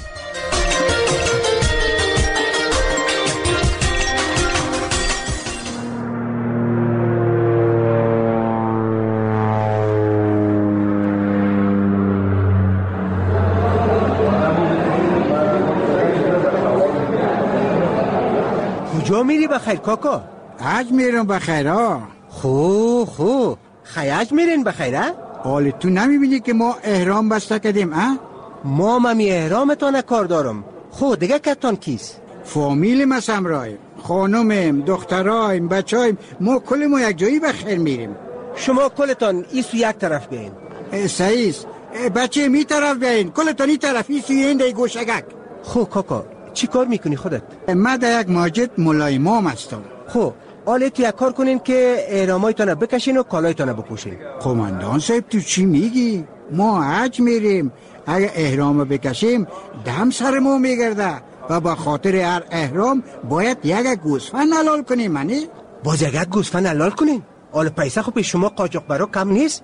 کجا میری بخیر کاکا؟ حج میرم بخیر ها. خو خیاج میرین بخیر ها؟ حال تو نمیبینی که ما احرام بسته کردیم ها؟ ما ممی احرامتان کار دارم. خو دیگه کتان کیست؟ فامیل ما سمرایم، خانومیم، دخترایم، بچایم، ما کل ما یک جایی بخیر میریم. شما کلتان ایسو یک طرف بیاین. سعیس بچه می طرف بیاین، کلتان ای طرف ایسو این دی گوشگک. خو کاکا چی کار میکنی خودت؟ من در یک مسجد مولای امام هستم. خب حالا تو یک کار کنین که احرامایتان بکشین و کالایتان بپوشین. قماندان صاحب تو چی میگی؟ ما حج میریم، اگه احرام بکشیم دم سر ما میگرده و با خاطر هر احرام باید یک گوسفند حلال کنیم. منی باز یک گوسفند حلال کنین؟ حالا پیسه خب شما قاچاقبرا کم نیست؟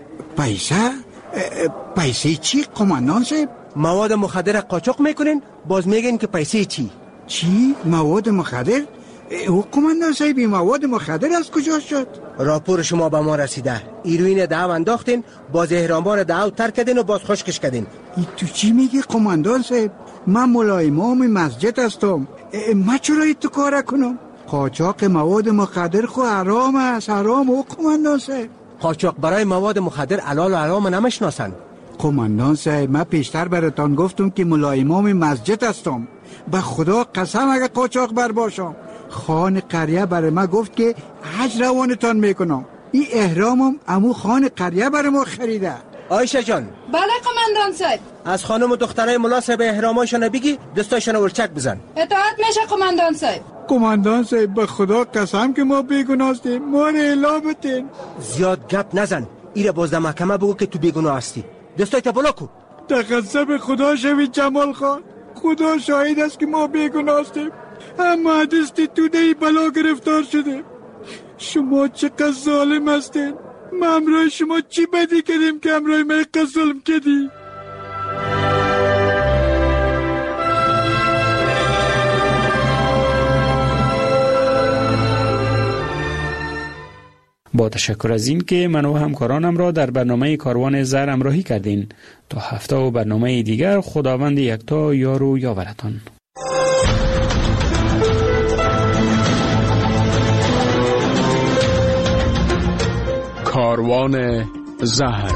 پیسه چی قماندان صاحب؟ مواد مخدر قاچاق میکنین باز میگین که پیسه چی؟ مواد مخدر؟ او قماندان صاحب مواد مخدر از کجا شد؟ راپور شما به ما رسیده. ایروین دعو انداختین، باز احرامبار دعو ترک کردین و باز خشکش کردین. تو چی میگی قماندان صاحب؟ من مولای امام مسجد هستم، من چرا تو کار کنم؟ قاچاق مواد مخدر خو حرام است، حرام. او قماندان صاحب قاچاق برای مواد مخدر حلال و حرام نمیشناسن. قماندان صاحب من پیشتر براتان گفتم که مولای امام مسجد هستم. به خدا قسم اگه قاچاق بر باشم، خان قریه برای ما گفت که حج روانتان میکنم. این احرامم امو خان قریه برای ما خریده. آیشه جان. بله قماندان صاحب. از خانم و دخترای ملا صاحب احرامایشان بگی دستایشان ورچک بزن. اطاعت میشه قماندان صاحب. قماندان صاحب به خدا قسم که ما بیگناه هستیم، ما رو الا بتین. زیاد گپ نزن، ایره باز در محکمه بگو که تو بیگناه هستی. دستایت بالا کو. تقصب خدا شوی جمال خان، خدا شاهد است که ما بیگناه هستیم، اما دستی تو دی بلا گرفتار شده. شما چقدر ظالم هستین. ما امرای شما چی بدی کردیم که امرای ما قد ظلم کردی؟ با تشکر از این که من و همکارانم را در برنامه کاروان زر همراهی کردین. تا هفته و برنامه دیگر خداوند یکتا یار و یاورتان. کاروان زهر.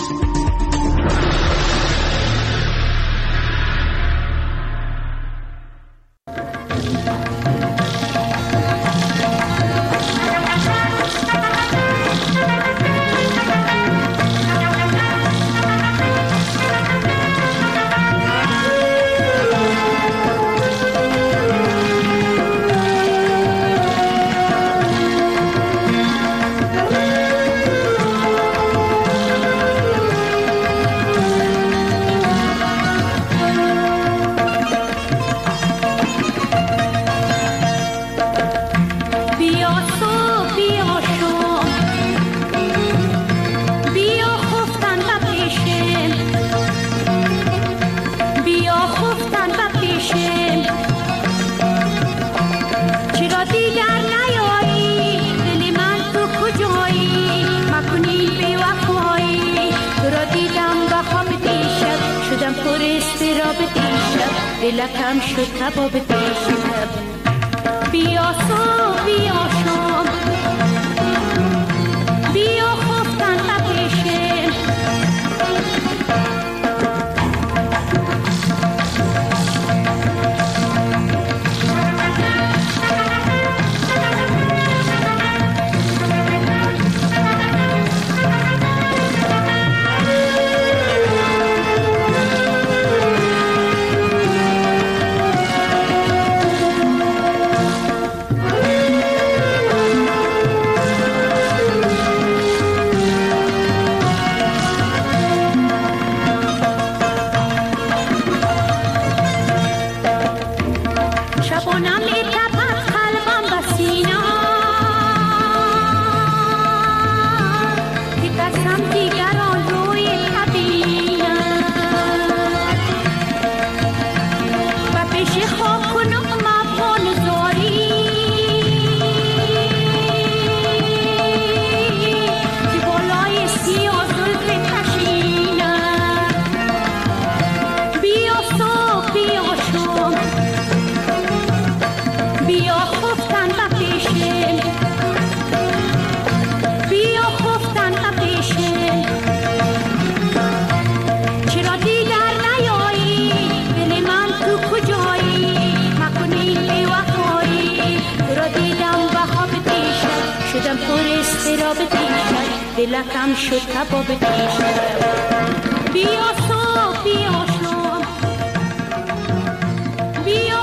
دلکم شد کباب دیشب. بیا صبح بیا شام، بیا خفتن بپیشم. میشه خواب کنم مبان زاری که بالای سیاه زلف کشینم بیا صبح بیا شم بیا خفتن و پیشم بیا خفتن و پیشم چرا دیگر نیایی دل من تو کجایی مکنی بی وفایی تو را دیدم و خواب دیشب شدم پر استراب دیشب دلکم شد کباب دیشب بیا صبح بیا